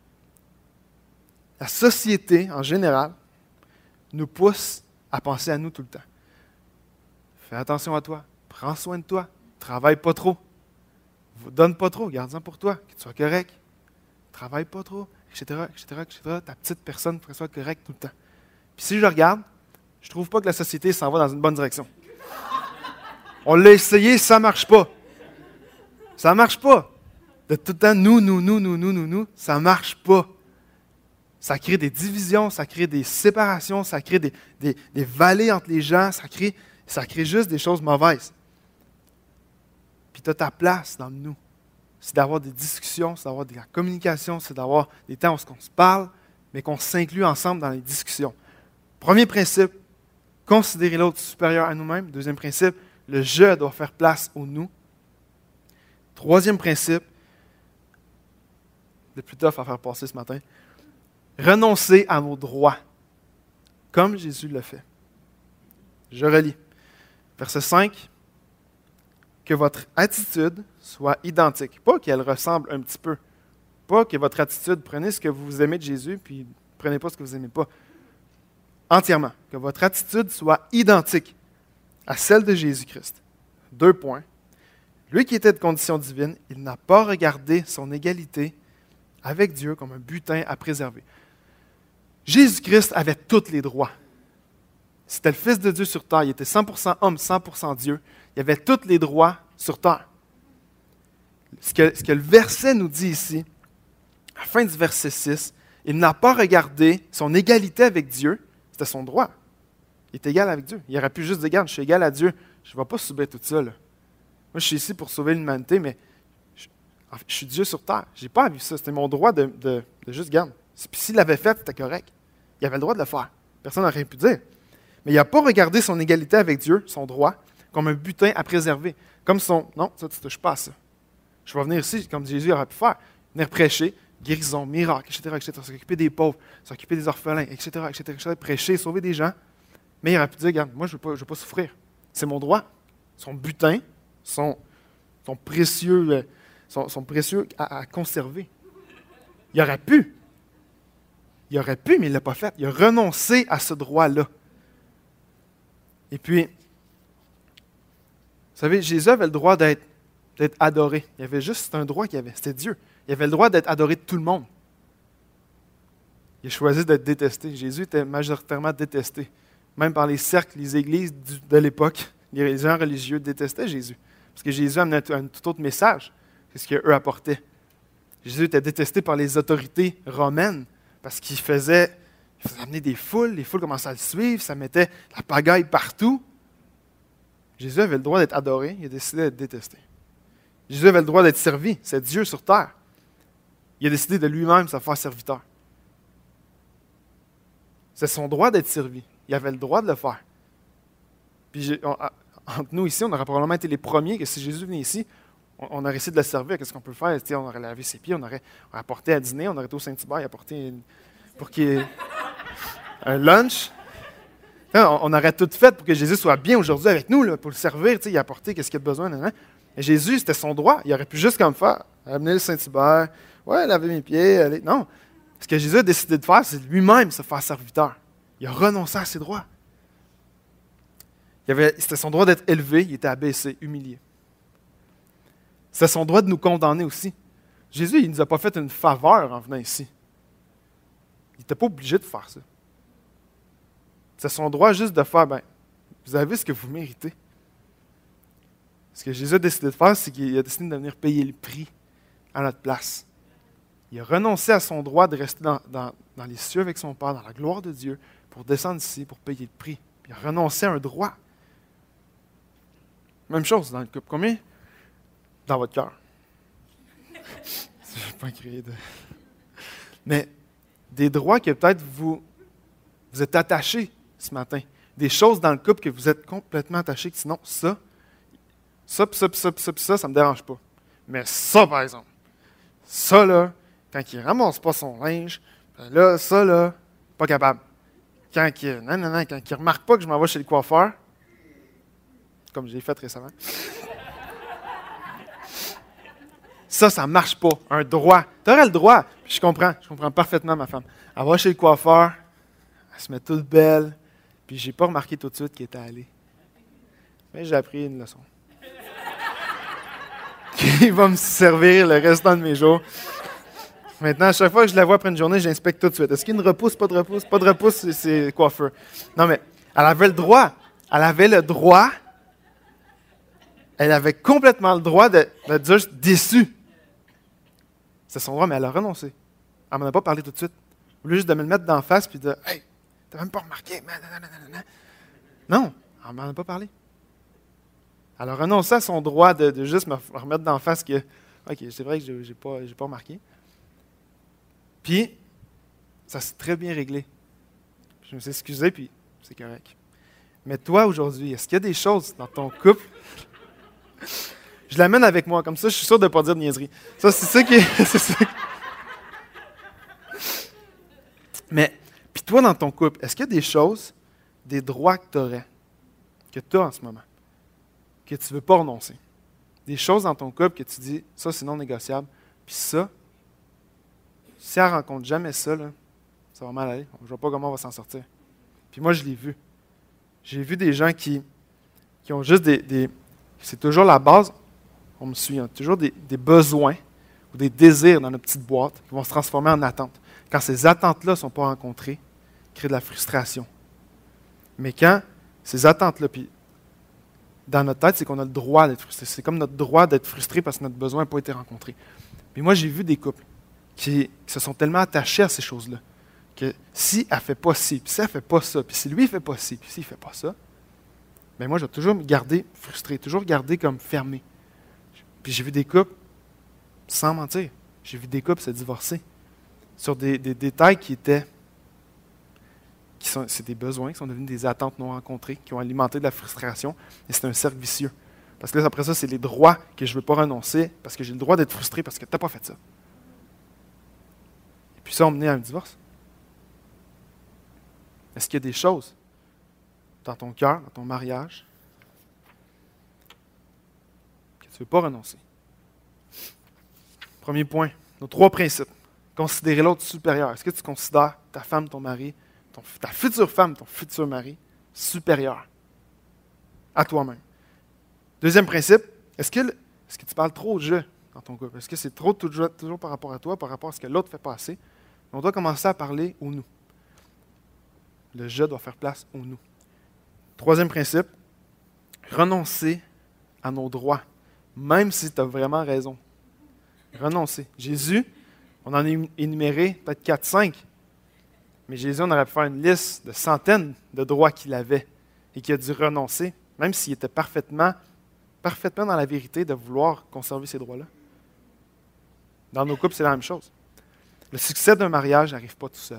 La société, en général, nous pousse à penser à nous tout le temps. Fais attention à toi, prends soin de toi, travaille pas trop, donne pas trop, garde-en pour toi, que tu sois correct, travaille pas trop, et cetera, et cetera, et cetera. Ta petite personne pour qu'elle soit correcte tout le temps. Puis si je regarde, je ne trouve pas que la société s'en va dans une bonne direction. On l'a essayé, ça ne marche pas. Ça ne marche pas. De tout le temps, nous, nous, nous, nous, nous, nous, nous, ça ne marche pas. Ça crée des divisions, ça crée des séparations, ça crée des, des, des vallées entre les gens, ça crée, ça crée juste des choses mauvaises. Puis tu as ta place dans le nous. C'est d'avoir des discussions, c'est d'avoir de la communication, c'est d'avoir des temps où on se parle, mais qu'on s'inclut ensemble dans les discussions. Premier principe, considérer l'autre supérieur à nous-mêmes. Deuxième principe, le « je » doit faire place au « nous ». Troisième principe, le plus tough à faire passer ce matin, renoncer à nos droits, comme Jésus le fait. Je relis. Verset cinq. Que votre attitude soit identique. Pas qu'elle ressemble un petit peu. Pas que votre attitude, prenez ce que vous aimez de Jésus, puis prenez pas ce que vous n'aimez pas. Entièrement. Que votre attitude soit identique à celle de Jésus-Christ. Deux points. Lui qui était de condition divine, il n'a pas regardé son égalité avec Dieu comme un butin à préserver. Jésus-Christ avait tous les droits. C'était le Fils de Dieu sur terre. Il était cent pour cent homme, cent pour cent Dieu. Il avait tous les droits sur terre. Ce que, ce que le verset nous dit ici, à la fin du verset six, il n'a pas regardé son égalité avec Dieu. C'était son droit. Il est égal avec Dieu. Il aurait pu juste dire, regarde, je suis égal à Dieu. Je ne vais pas subir tout ça. Là. Moi, je suis ici pour sauver l'humanité, mais je, En fait, je suis Dieu sur terre. Je n'ai pas à vivre ça. C'était mon droit de, de, de juste garder. Puis s'il l'avait fait, c'était correct. Il avait le droit de le faire. Personne n'a rien pu dire. Mais il n'a pas regardé son égalité avec Dieu, son droit, comme un butin à préserver. Comme son, non, ça, tu ne touches pas à ça. Je vais venir ici, comme Jésus aurait pu faire, venir prêcher, guérison, miracle, et cetera, et cetera, s'occuper des pauvres, s'occuper des orphelins, et cetera, et cetera, et cetera, prêcher, sauver des gens. Mais il aurait pu dire, regarde, moi, je ne veux pas, je veux pas souffrir. C'est mon droit. Son butin, son, son précieux, son, son précieux à, à conserver. Il aurait pu. Il aurait pu, mais il ne l'a pas fait. Il a renoncé à ce droit-là. Et puis, vous savez, Jésus avait le droit d'être, d'être adoré. Il y avait juste un droit qu'il avait, c'était Dieu. Il avait le droit d'être adoré de tout le monde. Il a choisi d'être détesté. Jésus était majoritairement détesté. Même par les cercles, les églises du, de l'époque, les gens religieux détestaient Jésus. Parce que Jésus amenait un tout autre message que ce qu'eux apportaient. Jésus était détesté par les autorités romaines parce qu'il faisait, il faisait amener des foules, les foules commençaient à le suivre, ça mettait la pagaille partout. Jésus avait le droit d'être adoré, il a décidé d'être détesté. Jésus avait le droit d'être servi, c'est Dieu sur terre. Il a décidé de lui-même se faire serviteur. C'est son droit d'être servi. Il avait le droit de le faire. Puis on, entre nous ici, on aurait probablement été les premiers que si Jésus venait ici, on, on aurait essayé de le servir. Qu'est-ce qu'on peut faire? T'sais, on aurait lavé ses pieds, on aurait, on aurait apporté à dîner, on aurait été au Saint-Hubert et apporté une, pour qu'il y ait un lunch. On, on aurait tout fait pour que Jésus soit bien aujourd'hui avec nous, là, pour le servir, il a apporté ce qu'il a besoin. Nan, nan. Et Jésus, c'était son droit. Il aurait pu juste comme faire, amener le Saint-Hubert, ouais, laver mes pieds, aller. Non. Ce que Jésus a décidé de faire, c'est lui-même se faire serviteur. Il a renoncé à ses droits. Il avait, c'était son droit d'être élevé, il était abaissé, humilié. C'est son droit de nous condamner aussi. Jésus, il ne nous a pas fait une faveur en venant ici. Il n'était pas obligé de faire ça. C'est son droit juste de faire, ben, vous avez ce que vous méritez. Ce que Jésus a décidé de faire, c'est qu'il a décidé de venir payer le prix à notre place. Il a renoncé à son droit de rester dans, dans, dans les cieux avec son Père, dans la gloire de Dieu, pour descendre ici, pour payer le prix. Il a renoncé à un droit. Même chose dans le couple. Combien? Dans votre cœur. Je ne vais pas créer de... Mais des droits que peut-être vous, vous êtes attachés ce matin. Des choses dans le couple que vous êtes complètement attachés, que sinon, ça, ça, ça, ça, ça, ça, ça ne me dérange pas. Mais ça, par exemple, ça, là, quand il ne ramasse pas son linge, là, ça, là, pas capable. Quand il non, non, non, quand il ne remarque pas que je m'en vais chez le coiffeur, comme je l'ai fait récemment, ça, ça ne marche pas. Un droit. Tu aurais le droit. Puis je comprends. Je comprends parfaitement ma femme. Elle va chez le coiffeur, elle se met toute belle, puis je n'ai pas remarqué tout de suite qu'elle était allée. Mais j'ai appris une leçon. Qui va me servir le restant de mes jours. Maintenant, à chaque fois que je la vois après une journée, j'inspecte tout de suite. Est-ce qu'il y a une repousse, pas de repousse? Pas de repousse, c'est, c'est coiffeur. Non, mais elle avait le droit. Elle avait le droit. Elle avait complètement le droit de, de dire juste déçue. C'est son droit, mais elle a renoncé. Elle ne m'en a pas parlé tout de suite. Au lieu juste de me le mettre d'en face et de dire hey, t'as même pas remarqué. Non, elle ne m'en a pas parlé. Elle a renoncé à son droit de, de juste me remettre d'en face que OK, c'est vrai que je n'ai pas, j'ai pas remarqué. Puis, ça s'est très bien réglé. Je me suis excusé, puis c'est correct. Mais toi, aujourd'hui, est-ce qu'il y a des choses dans ton couple? Je l'amène avec moi, comme ça, je suis sûr de ne pas dire de niaiserie. Ça, c'est ça qui est... c'est ça qui... Mais, puis toi, dans ton couple, est-ce qu'il y a des choses, des droits que tu aurais, que tu as en ce moment, que tu ne veux pas renoncer? Des choses dans ton couple que tu dis, ça, c'est non négociable, puis ça, si elle ne rencontre jamais ça, là, ça va mal aller. Je ne vois pas comment on va s'en sortir. Puis moi, je l'ai vu. J'ai vu des gens qui, qui ont juste des, des... C'est toujours la base, on me suit, hein, toujours des, des besoins ou des désirs dans notre petite boîte qui vont se transformer en attentes. Quand ces attentes-là ne sont pas rencontrées, créent de la frustration. Mais quand ces attentes-là, puis dans notre tête, c'est qu'on a le droit d'être frustré. C'est comme notre droit d'être frustré parce que notre besoin n'a pas été rencontré. Mais moi, j'ai vu des couples qui, qui se sont tellement attachés à ces choses-là que si elle ne fait pas ci, puis si elle ne fait pas ça, puis si lui ne fait pas ci, puis s'il ne fait pas ça, bien moi, je vais toujours me garder frustré, toujours garder comme fermé. Puis j'ai vu des couples Sans mentir, j'ai vu des couples se divorcer sur des, des détails qui étaient, qui sont, c'est des besoins, qui sont devenus des attentes non rencontrées, qui ont alimenté de la frustration, et c'est un cercle vicieux. Parce que là, après ça, c'est les droits que je ne veux pas renoncer, parce que j'ai le droit d'être frustré parce que tu n'as pas fait ça. Et puis ça a mené à un divorce. Est-ce qu'il y a des choses dans ton cœur, dans ton mariage, que tu ne veux pas renoncer? Premier point, nos trois principes. Considérer l'autre supérieur. Est-ce que tu considères ta femme, ton mari, ton, ta future femme, ton futur mari, supérieur à toi-même? Deuxième principe, est-ce que, est-ce que tu parles trop de jeu dans ton couple? Est-ce que c'est trop toujours, toujours par rapport à toi, par rapport à ce que l'autre fait passer? On doit commencer à parler au nous. Le je doit faire place au nous. Troisième principe, renoncer à nos droits, même si tu as vraiment raison. Renoncer. Jésus, on en a énuméré peut-être quatre cinq, mais Jésus, on aurait pu faire une liste de centaines de droits qu'il avait et qu'il a dû renoncer, même s'il était parfaitement, parfaitement dans la vérité de vouloir conserver ces droits-là. Dans nos couples, c'est la même chose. Le succès d'un mariage n'arrive pas tout seul.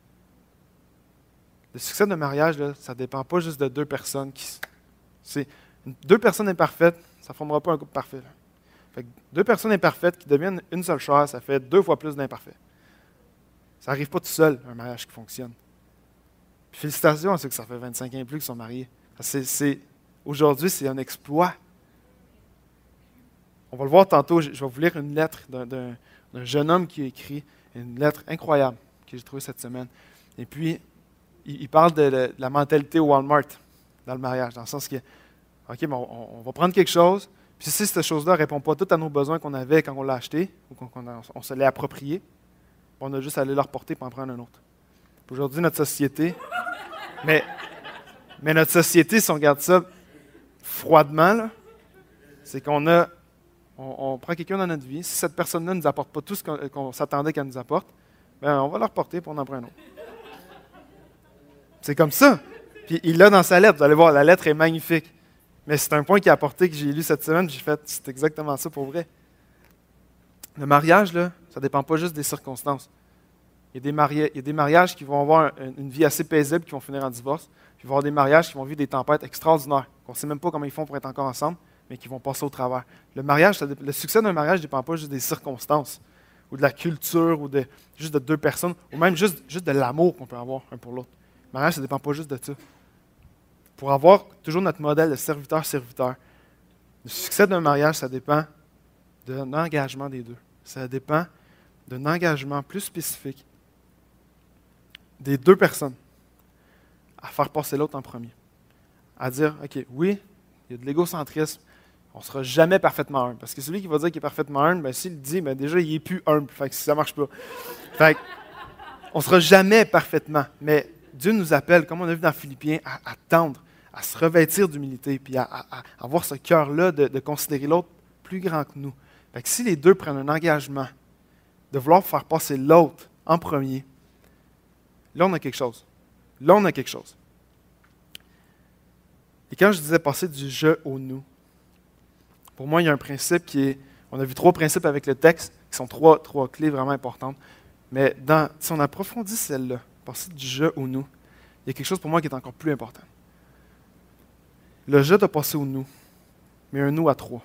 Le succès d'un mariage, là, ça ne dépend pas juste de deux personnes. Qui, c'est, deux personnes imparfaites, ça ne formera pas un couple parfait. Là. Fait que deux personnes imparfaites qui deviennent une seule chair, ça fait deux fois plus d'imparfaits. Ça n'arrive pas tout seul, un mariage qui fonctionne. Puis félicitations à ceux que ça fait vingt-cinq ans et plus qui sont mariés. C'est, c'est, aujourd'hui, c'est un exploit. On va le voir tantôt, je vais vous lire une lettre d'un, d'un, d'un jeune homme qui a écrit une lettre incroyable que j'ai trouvée cette semaine. Et puis, il, il parle de, de la mentalité Walmart dans le mariage, dans le sens que, OK, bon, on, on va prendre quelque chose, puis si cette chose-là ne répond pas tous à nos besoins qu'on avait quand on l'a acheté, ou qu'on, qu'on a, on se l'est approprié, on a juste à aller le reporter pour en prendre un autre. Puis aujourd'hui, notre société, mais, mais notre société, si on regarde ça froidement, là, c'est qu'on a On, on prend quelqu'un dans notre vie. Si cette personne-là ne nous apporte pas tout ce qu'on, qu'on s'attendait qu'elle nous apporte, ben on va la reporter pour en prendre un autre. C'est comme ça. Puis il l'a dans sa lettre. Vous allez voir, la lettre est magnifique. Mais c'est un point qui a apporté que j'ai lu cette semaine. J'ai fait, c'est exactement ça pour vrai. Le mariage, là, ça ne dépend pas juste des circonstances. Il y a des, mari- il y a des mariages qui vont avoir une, une vie assez paisible, qui vont finir en divorce. Puis il va y avoir des mariages qui vont vivre des tempêtes extraordinaires, qu'on ne sait même pas comment ils font pour être encore ensemble, mais qui vont passer au travers. Le mariage, ça, le succès d'un mariage ne dépend pas juste des circonstances, ou de la culture, ou de, juste de deux personnes, ou même juste, juste de l'amour qu'on peut avoir un pour l'autre. Le mariage, ça ne dépend pas juste de ça. Pour avoir toujours notre modèle de serviteur-serviteur, le succès d'un mariage, ça dépend d'un engagement des deux. Ça dépend d'un engagement plus spécifique des deux personnes à faire passer l'autre en premier. À dire, OK, oui, il y a de l'égocentrisme, on ne sera jamais parfaitement humble. Parce que celui qui va dire qu'il est parfaitement humble, ben, s'il le dit, ben, déjà, il n'est plus humble. Fait que ça ne marche pas. Fait que, on ne sera jamais parfaitement. Mais Dieu nous appelle, comme on a vu dans Philippiens, à, à tendre, à se revêtir d'humilité, puis à, à, à avoir ce cœur-là de, de considérer l'autre plus grand que nous. Fait que si les deux prennent un engagement de vouloir faire passer l'autre en premier, là, on a quelque chose. Là, on a quelque chose. Et quand je disais passer du je au nous, pour moi, il y a un principe qui est... On a vu trois principes avec le texte, qui sont trois, trois clés vraiment importantes. Mais dans, si on approfondit celle-là, passer du je au nous, il y a quelque chose pour moi qui est encore plus important. Le je doit passer au nous, mais un nous à trois.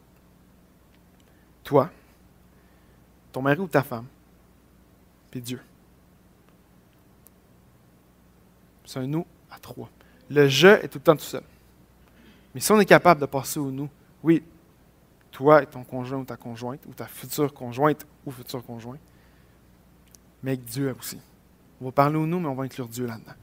Toi, ton mari ou ta femme, puis Dieu. C'est un nous à trois. Le je est tout le temps tout seul. Mais si on est capable de passer au nous, oui, toi et ton conjoint ou ta conjointe, ou ta future conjointe ou futur conjoint, mais avec Dieu aussi. On va parler au nous, mais on va inclure Dieu là-dedans.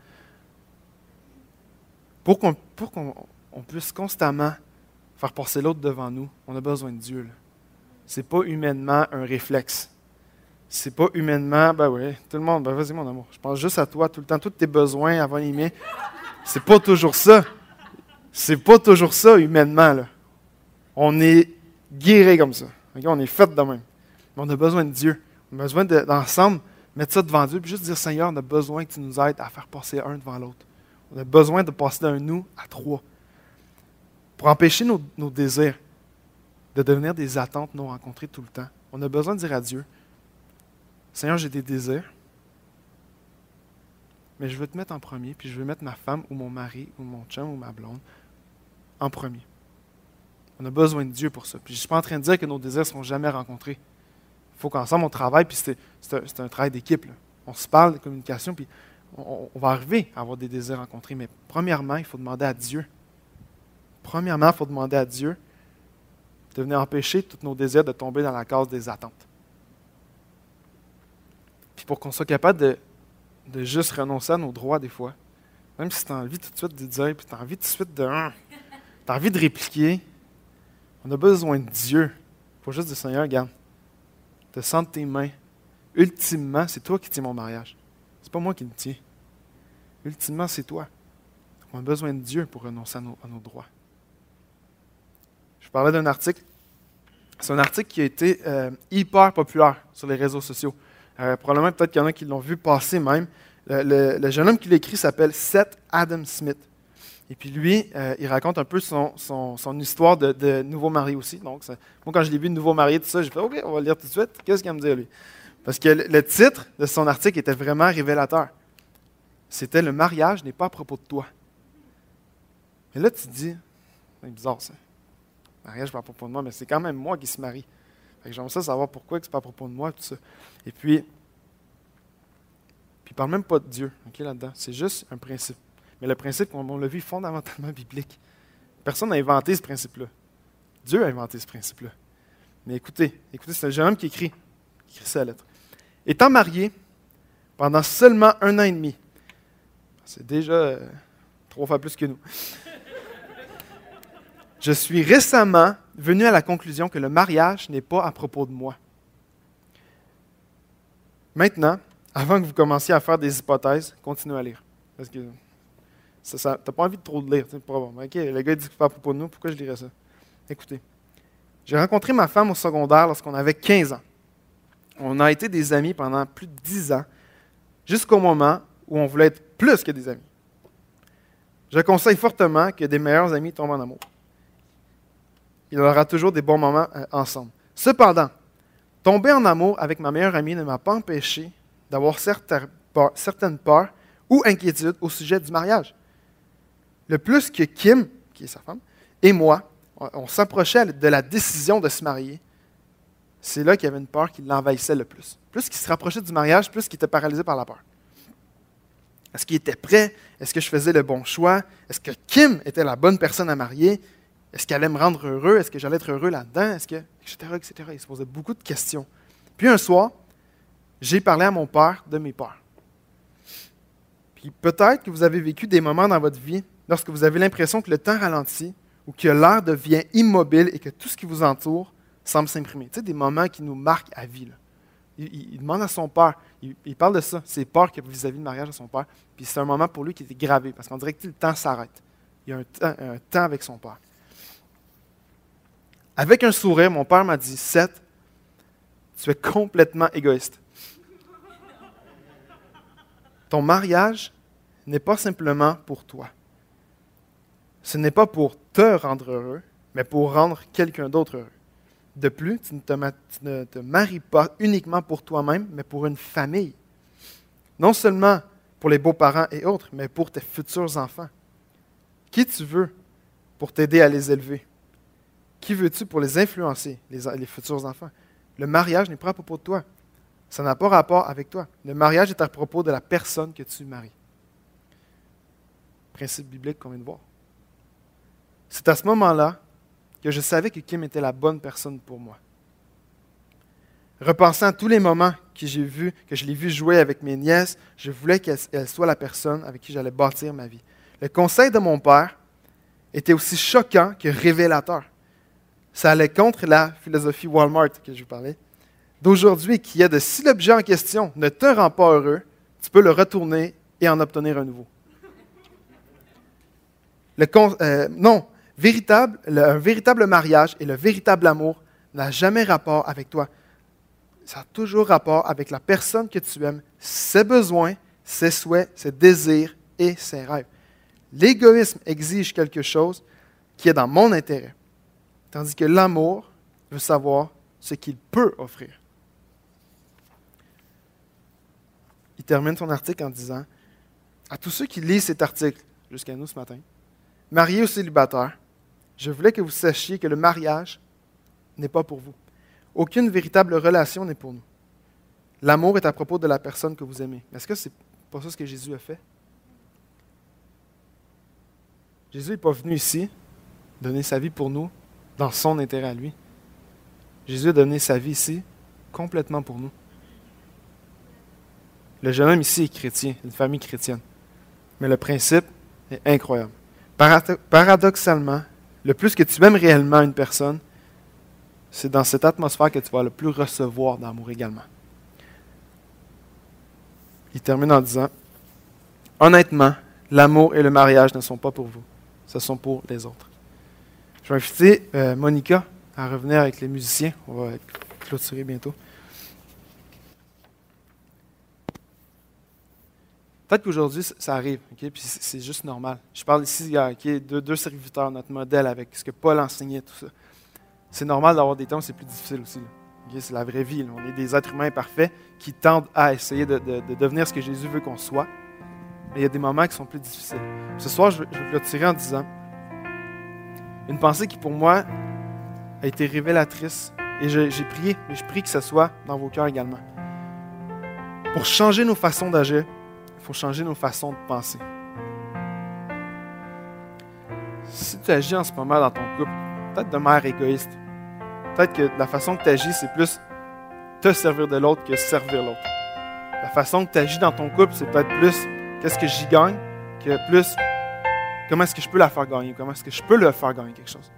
Pour qu'on, pour qu'on on puisse constamment faire passer l'autre devant nous, on a besoin de Dieu. Ce n'est pas humainement un réflexe. C'est pas humainement, ben oui, tout le monde, ben vas-y mon amour, je pense juste à toi tout le temps, tous tes besoins avant les miens. C'est pas toujours ça. C'est pas toujours ça humainement. Là. On est guéri comme ça. Okay? On est fait de même. Mais on a besoin de Dieu. On a besoin de, d'ensemble mettre ça devant Dieu et juste dire, Seigneur, on a besoin que tu nous aides à faire passer un devant l'autre. On a besoin de passer d'un nous à trois. Pour empêcher nos, nos désirs de devenir des attentes non rencontrées tout le temps. On a besoin de dire à Dieu, Seigneur, j'ai des désirs, mais je veux te mettre en premier, puis je veux mettre ma femme ou mon mari ou mon chum ou ma blonde en premier. On a besoin de Dieu pour ça. Puis je ne suis pas en train de dire que nos désirs ne seront jamais rencontrés. Il faut qu'ensemble on travaille, puis c'est, c'est, un, c'est un travail d'équipe, là. On se parle de communication, puis on, on va arriver à avoir des désirs rencontrés. Mais premièrement, il faut demander à Dieu. Premièrement, il faut demander à Dieu de venir empêcher tous nos désirs de tomber dans la case des attentes. Puis pour qu'on soit capable de, de juste renoncer à nos droits des fois, même si tu as envie tout de suite de dire, puis tu as envie tout de suite de... Tu as envie de répliquer, on a besoin de Dieu. Il faut juste dire, Seigneur, regarde, te sens tes mains. Ultimement, c'est toi qui tiens mon mariage. C'est pas moi qui le tiens. Ultimement, c'est toi. On a besoin de Dieu pour renoncer à nos, à nos droits. Je parlais d'un article. C'est un article qui a été euh, hyper populaire sur les réseaux sociaux. Euh, probablement, peut-être qu'il y en a qui l'ont vu passer même. Le, le, le jeune homme qui l'a écrit s'appelle Seth Adam Smith. Et puis lui, euh, il raconte un peu son, son, son histoire de, de nouveau marié aussi. Donc, ça, moi, quand je l'ai vu nouveau marié, tout ça, j'ai fait « OK, on va le lire tout de suite. Qu'est-ce qu'il va me dire, lui? » Parce que le, le titre de son article était vraiment révélateur. C'était « Le mariage n'est pas à propos de toi ». Et là, tu te dis, c'est bizarre ça. Le mariage n'est pas à propos de moi, mais c'est quand même moi qui se marie. Fait que j'aimerais ça savoir pourquoi que c'est pas à propos de moi, tout ça. Et puis, puis il ne parle même pas de Dieu, okay, là-dedans. C'est juste un principe. Mais le principe, on, on l'a vu, fondamentalement biblique. Personne n'a inventé ce principe-là. Dieu a inventé ce principe-là. Mais écoutez, écoutez, c'est un jeune homme qui écrit, qui écrit sa lettre. Étant marié pendant seulement un an et demi, c'est déjà euh, trois fois plus que nous, je suis récemment venu à la conclusion que le mariage n'est pas à propos de moi. Maintenant, avant que vous commenciez à faire des hypothèses, continuez à lire. Parce que tu n'as pas envie de trop de lire. Bon, OK, le gars dit que c'est pas à propos de nous, pourquoi je lirais ça? Écoutez, j'ai rencontré ma femme au secondaire lorsqu'on avait quinze ans. On a été des amis pendant plus de dix ans, jusqu'au moment où on voulait être plus que des amis. Je conseille fortement que des meilleurs amis tombent en amour. Il y aura toujours des bons moments euh, ensemble. Cependant, tomber en amour avec ma meilleure amie ne m'a pas empêché d'avoir certaines peurs, certaines peurs ou inquiétudes au sujet du mariage. Le plus que Kim, qui est sa femme, et moi, on, on s'approchait de la décision de se marier, c'est là qu'il y avait une peur qui l'envahissait le plus. Plus qu'il se rapprochait du mariage, plus qu'il était paralysé par la peur. Est-ce qu'il était prêt? Est-ce que je faisais le bon choix? Est-ce que Kim était la bonne personne à marier? Est-ce qu'elle allait me rendre heureux? Est-ce que j'allais être heureux là-dedans? Est-ce que... Etc., et cetera. Il se posait beaucoup de questions. Puis un soir, j'ai parlé à mon père de mes peurs. Puis peut-être que vous avez vécu des moments dans votre vie lorsque vous avez l'impression que le temps ralentit ou que l'air devient immobile et que tout ce qui vous entoure semble s'imprimer. Tu sais, des moments qui nous marquent à vie, là. Il, il, il demande à son père, il, il parle de ça, ses peurs qu'il y a vis-à-vis du mariage de son père, puis c'est un moment pour lui qui était gravé, parce qu'on dirait que le temps s'arrête. Il y a un temps, un temps avec son père. Avec un sourire, mon père m'a dit, « Seth, tu es complètement égoïste. Ton mariage n'est pas simplement pour toi. Ce n'est pas pour te rendre heureux, mais pour rendre quelqu'un d'autre heureux. De plus, tu ne, te, tu ne te maries pas uniquement pour toi-même, mais pour une famille. Non seulement pour les beaux-parents et autres, mais pour tes futurs enfants. Qui tu veux pour t'aider à les élever? Qui veux-tu pour les influencer, les, les futurs enfants? Le mariage n'est pas à propos de toi. Ça n'a pas rapport avec toi. Le mariage est à propos de la personne que tu maries. Principe biblique qu'on vient de voir. C'est à ce moment-là que je savais que Kim était la bonne personne pour moi. Repensant à tous les moments que j'ai vus, que je l'ai vu jouer avec mes nièces, je voulais qu'elle soit la personne avec qui j'allais bâtir ma vie. Le conseil de mon père était aussi choquant que révélateur. Ça allait contre la philosophie Walmart que je vous parlais d'aujourd'hui, qui est de si l'objet en question ne te rend pas heureux, tu peux le retourner et en obtenir un nouveau. Le con, euh, non, véritable, le, un véritable mariage et le véritable amour n'a jamais rapport avec toi. Ça a toujours rapport avec la personne que tu aimes, ses besoins, ses souhaits, ses désirs et ses rêves. L'égoïsme exige quelque chose qui est dans mon intérêt, tandis que l'amour veut savoir ce qu'il peut offrir. Il termine son article en disant, à tous ceux qui lisent cet article, jusqu'à nous ce matin, mariés ou célibataires, je voulais que vous sachiez que le mariage n'est pas pour vous. Aucune véritable relation n'est pour nous. L'amour est à propos de la personne que vous aimez. Est-ce que c'est pas ça ce que Jésus a fait? Jésus n'est pas venu ici donner sa vie pour nous dans son intérêt à lui. Jésus a donné sa vie ici complètement pour nous. Le jeune homme ici est chrétien, une famille chrétienne. Mais le principe est incroyable. Paradoxalement, le plus que tu aimes réellement une personne, c'est dans cette atmosphère que tu vas le plus recevoir d'amour également. Il termine en disant, honnêtement, l'amour et le mariage ne sont pas pour vous, ce sont pour les autres. Je vais inviter euh, Monica à revenir avec les musiciens. On va clôturer bientôt. Peut-être qu'aujourd'hui, ça arrive, okay? Puis c'est juste normal. Je parle ici okay, de deux serviteurs, notre modèle avec ce que Paul enseignait, tout ça. C'est normal d'avoir des temps où c'est plus difficile aussi. Okay? C'est la vraie vie. Là. On est des êtres humains imparfaits qui tendent à essayer de, de, de devenir ce que Jésus veut qu'on soit. Mais il y a des moments qui sont plus difficiles. Ce soir, je vais, je vais clôturer en disant une pensée qui, pour moi, a été révélatrice. Et je, j'ai prié, et je prie que ce soit dans vos cœurs également. Pour changer nos façons d'agir, il faut changer nos façons de penser. Si tu agis en ce moment dans ton couple, peut-être de manière égoïste, peut-être que la façon que tu agis, c'est plus te servir de l'autre que servir l'autre. La façon que tu agis dans ton couple, c'est peut-être plus qu'est-ce que j'y gagne, que plus comment est-ce que je peux la faire gagner, comment est-ce que je peux le faire gagner quelque chose.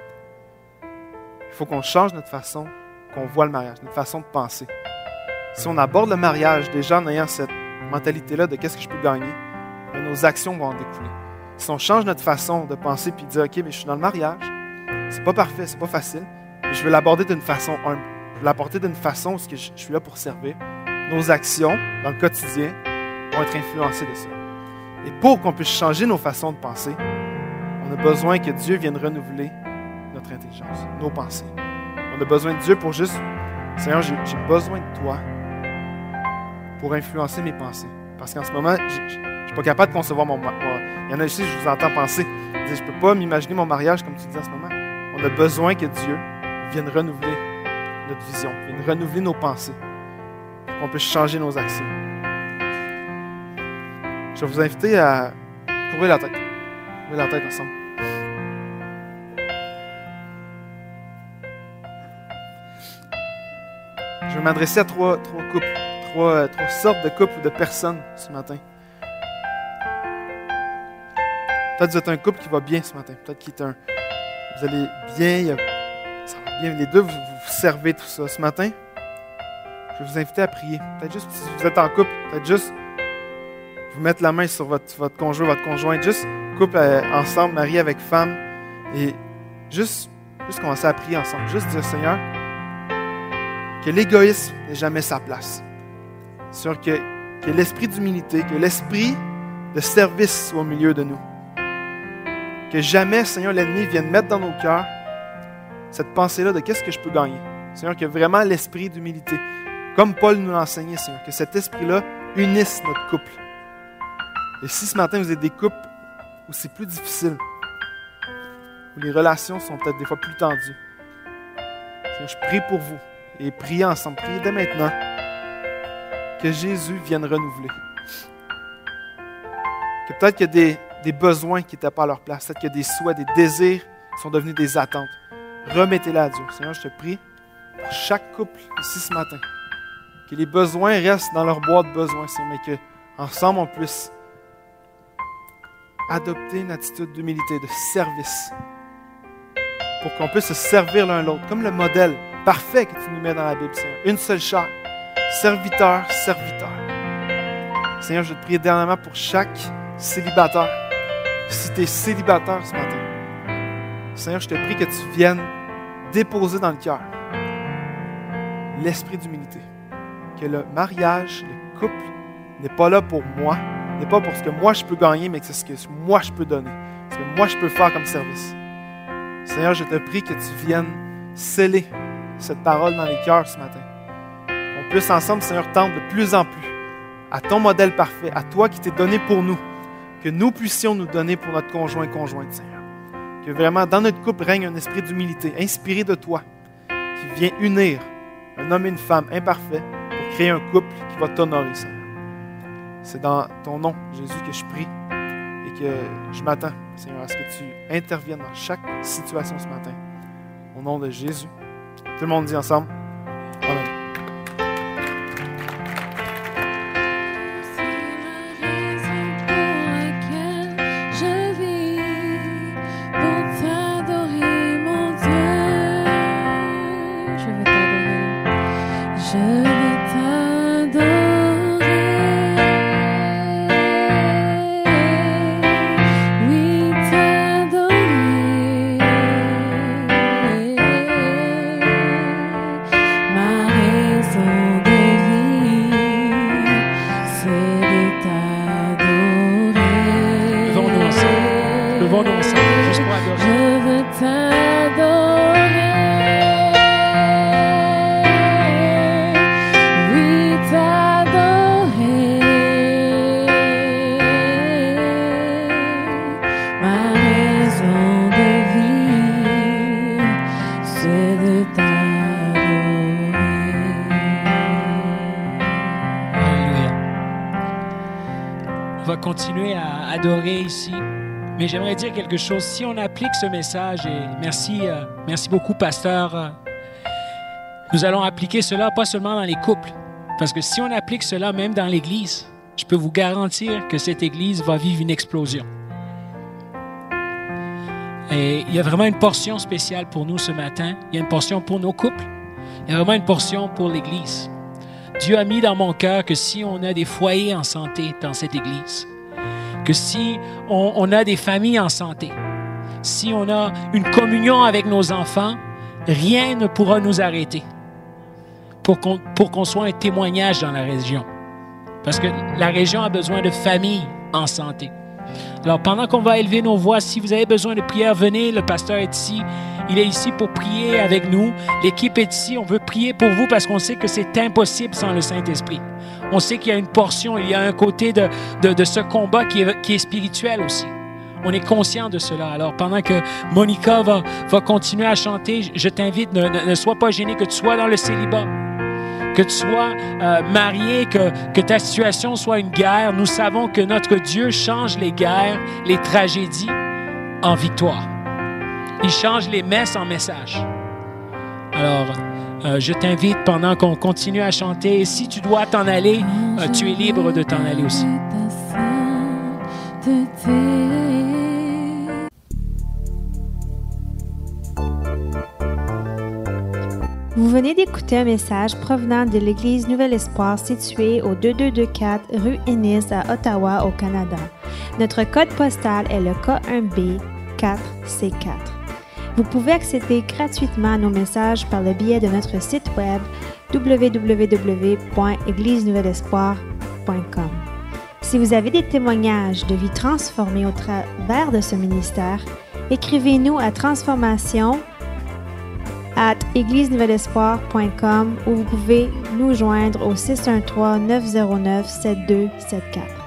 Il faut qu'on change notre façon qu'on voit le mariage, notre façon de penser. Si on aborde le mariage déjà en ayant cette mentalité-là de qu'est-ce que je peux gagner, bien, nos actions vont en découler. Si on change notre façon de penser puis de dire, OK, mais je suis dans le mariage, c'est pas parfait, c'est pas facile, mais je vais l'aborder d'une façon humble. Je vais l'aborder d'une façon où je suis là pour servir. Nos actions, dans le quotidien, vont être influencées de ça. Et pour qu'on puisse changer nos façons de penser, on a besoin que Dieu vienne renouveler notre intelligence, nos pensées. On a besoin de Dieu pour juste, Seigneur, j'ai, j'ai besoin de toi pour influencer mes pensées. Parce qu'en ce moment, je ne suis pas capable de concevoir mon mariage. Il y en a ici, je vous entends penser. Je ne peux pas m'imaginer mon mariage comme tu dis en ce moment. On a besoin que Dieu vienne renouveler notre vision, vienne renouveler nos pensées, pour qu'on puisse changer nos actions. Je vais vous inviter à couvrir la tête. Couvrir la tête ensemble. Je vais m'adresser à trois, trois couples. Trois, trois sortes de couples ou de personnes ce matin. Peut-être que vous êtes un couple qui va bien ce matin. Peut-être qu'il est un... Vous allez bien, il y a, ça va bien. Les deux, vous, vous servez tout ça. Ce matin, je vais vous inviter à prier. Peut-être juste, si vous êtes en couple, peut-être juste vous mettre la main sur votre, votre conjoint, votre conjointe. Juste couple euh, ensemble, mari avec femme. Et juste, juste commencer à prier ensemble. Juste dire, Seigneur, que l'égoïsme n'ait jamais sa place. Seigneur, que, que l'esprit d'humilité, que l'esprit de service soit au milieu de nous. Que jamais, Seigneur, l'ennemi vienne mettre dans nos cœurs cette pensée-là de qu'est-ce que je peux gagner. Seigneur, que vraiment l'esprit d'humilité, comme Paul nous l'a enseigné, Seigneur, que cet esprit-là unisse notre couple. Et si ce matin, vous êtes des couples où c'est plus difficile, où les relations sont peut-être des fois plus tendues, Seigneur, je prie pour vous et priez ensemble, priez dès maintenant que Jésus vienne renouveler. Que peut-être qu'il y a des, des besoins qui n'étaient pas à leur place, peut-être qu'il y a des souhaits, des désirs qui sont devenus des attentes. Remettez-les à Dieu. Seigneur, je te prie pour chaque couple ici ce matin, que les besoins restent dans leur boîte de besoins, Seigneur, mais qu'ensemble on puisse adopter une attitude d'humilité, de service, pour qu'on puisse se servir l'un l'autre, comme le modèle parfait que tu nous mets dans la Bible, Seigneur. Une seule chair, serviteur, serviteur. Seigneur, je te prie dernièrement pour chaque célibataire. Si tu es célibataire ce matin, Seigneur, je te prie que tu viennes déposer dans le cœur l'esprit d'humilité. Que le mariage, le couple, n'est pas là pour moi, n'est pas pour ce que moi je peux gagner, mais que c'est ce que moi je peux donner, ce que moi je peux faire comme service. Seigneur, je te prie que tu viennes sceller cette parole dans les cœurs ce matin. On puisse ensemble, Seigneur, tendre de plus en plus à ton modèle parfait, à toi qui t'es donné pour nous, que nous puissions nous donner pour notre conjoint et conjointe, Seigneur. Que vraiment, dans notre couple, règne un esprit d'humilité, inspiré de toi, qui vient unir un homme et une femme imparfaits pour créer un couple qui va t'honorer, Seigneur. C'est dans ton nom, Jésus, que je prie et que je m'attends, Seigneur, à ce que tu interviennes dans chaque situation ce matin. Au nom de Jésus. Tout le monde dit ensemble. Amen. Continuer à adorer ici, mais j'aimerais dire quelque chose. Si on applique ce message, et merci, euh, merci beaucoup, pasteur, euh, nous allons appliquer cela pas seulement dans les couples, parce que si on applique cela même dans l'Église, je peux vous garantir que cette Église va vivre une explosion. Et il y a vraiment une portion spéciale pour nous ce matin. Il y a une portion pour nos couples. Il y a vraiment une portion pour l'Église. Dieu a mis dans mon cœur que si on a des foyers en santé dans cette Église, que si on, on a des familles en santé, si on a une communion avec nos enfants, rien ne pourra nous arrêter pour qu'on, pour qu'on soit un témoignage dans la région. Parce que la région a besoin de familles en santé. Alors, pendant qu'on va élever nos voix, si vous avez besoin de prière, venez, le pasteur est ici. Il est ici pour prier avec nous. L'équipe est ici. On veut prier pour vous parce qu'on sait que c'est impossible sans le Saint-Esprit. On sait qu'il y a une portion, il y a un côté de, de, de ce combat qui est, qui est spirituel aussi. On est conscient de cela. Alors, pendant que Monica va, va continuer à chanter, je t'invite, ne, ne, ne sois pas gêné, que tu sois dans le célibat, que tu sois euh, marié, que, que ta situation soit une guerre. Nous savons que notre Dieu change les guerres, les tragédies en victoire. Il change les messes en messages. Alors, euh, je t'invite pendant qu'on continue à chanter. Et si tu dois t'en aller, euh, tu es libre de t'en aller aussi. Vous venez d'écouter un message provenant de l'Église Nouvel Espoir située au deux deux deux quatre rue Ennis à Ottawa, au Canada. Notre code postal est le K un B quatre C quatre. Vous pouvez accéder gratuitement à nos messages par le biais de notre site web w w w point église nouvel espoir point com. Si vous avez des témoignages de vie transformée au travers de ce ministère, écrivez-nous à transformation arobase église nouvel espoir point com ou vous pouvez nous joindre au six un trois neuf zéro neuf sept deux sept quatre.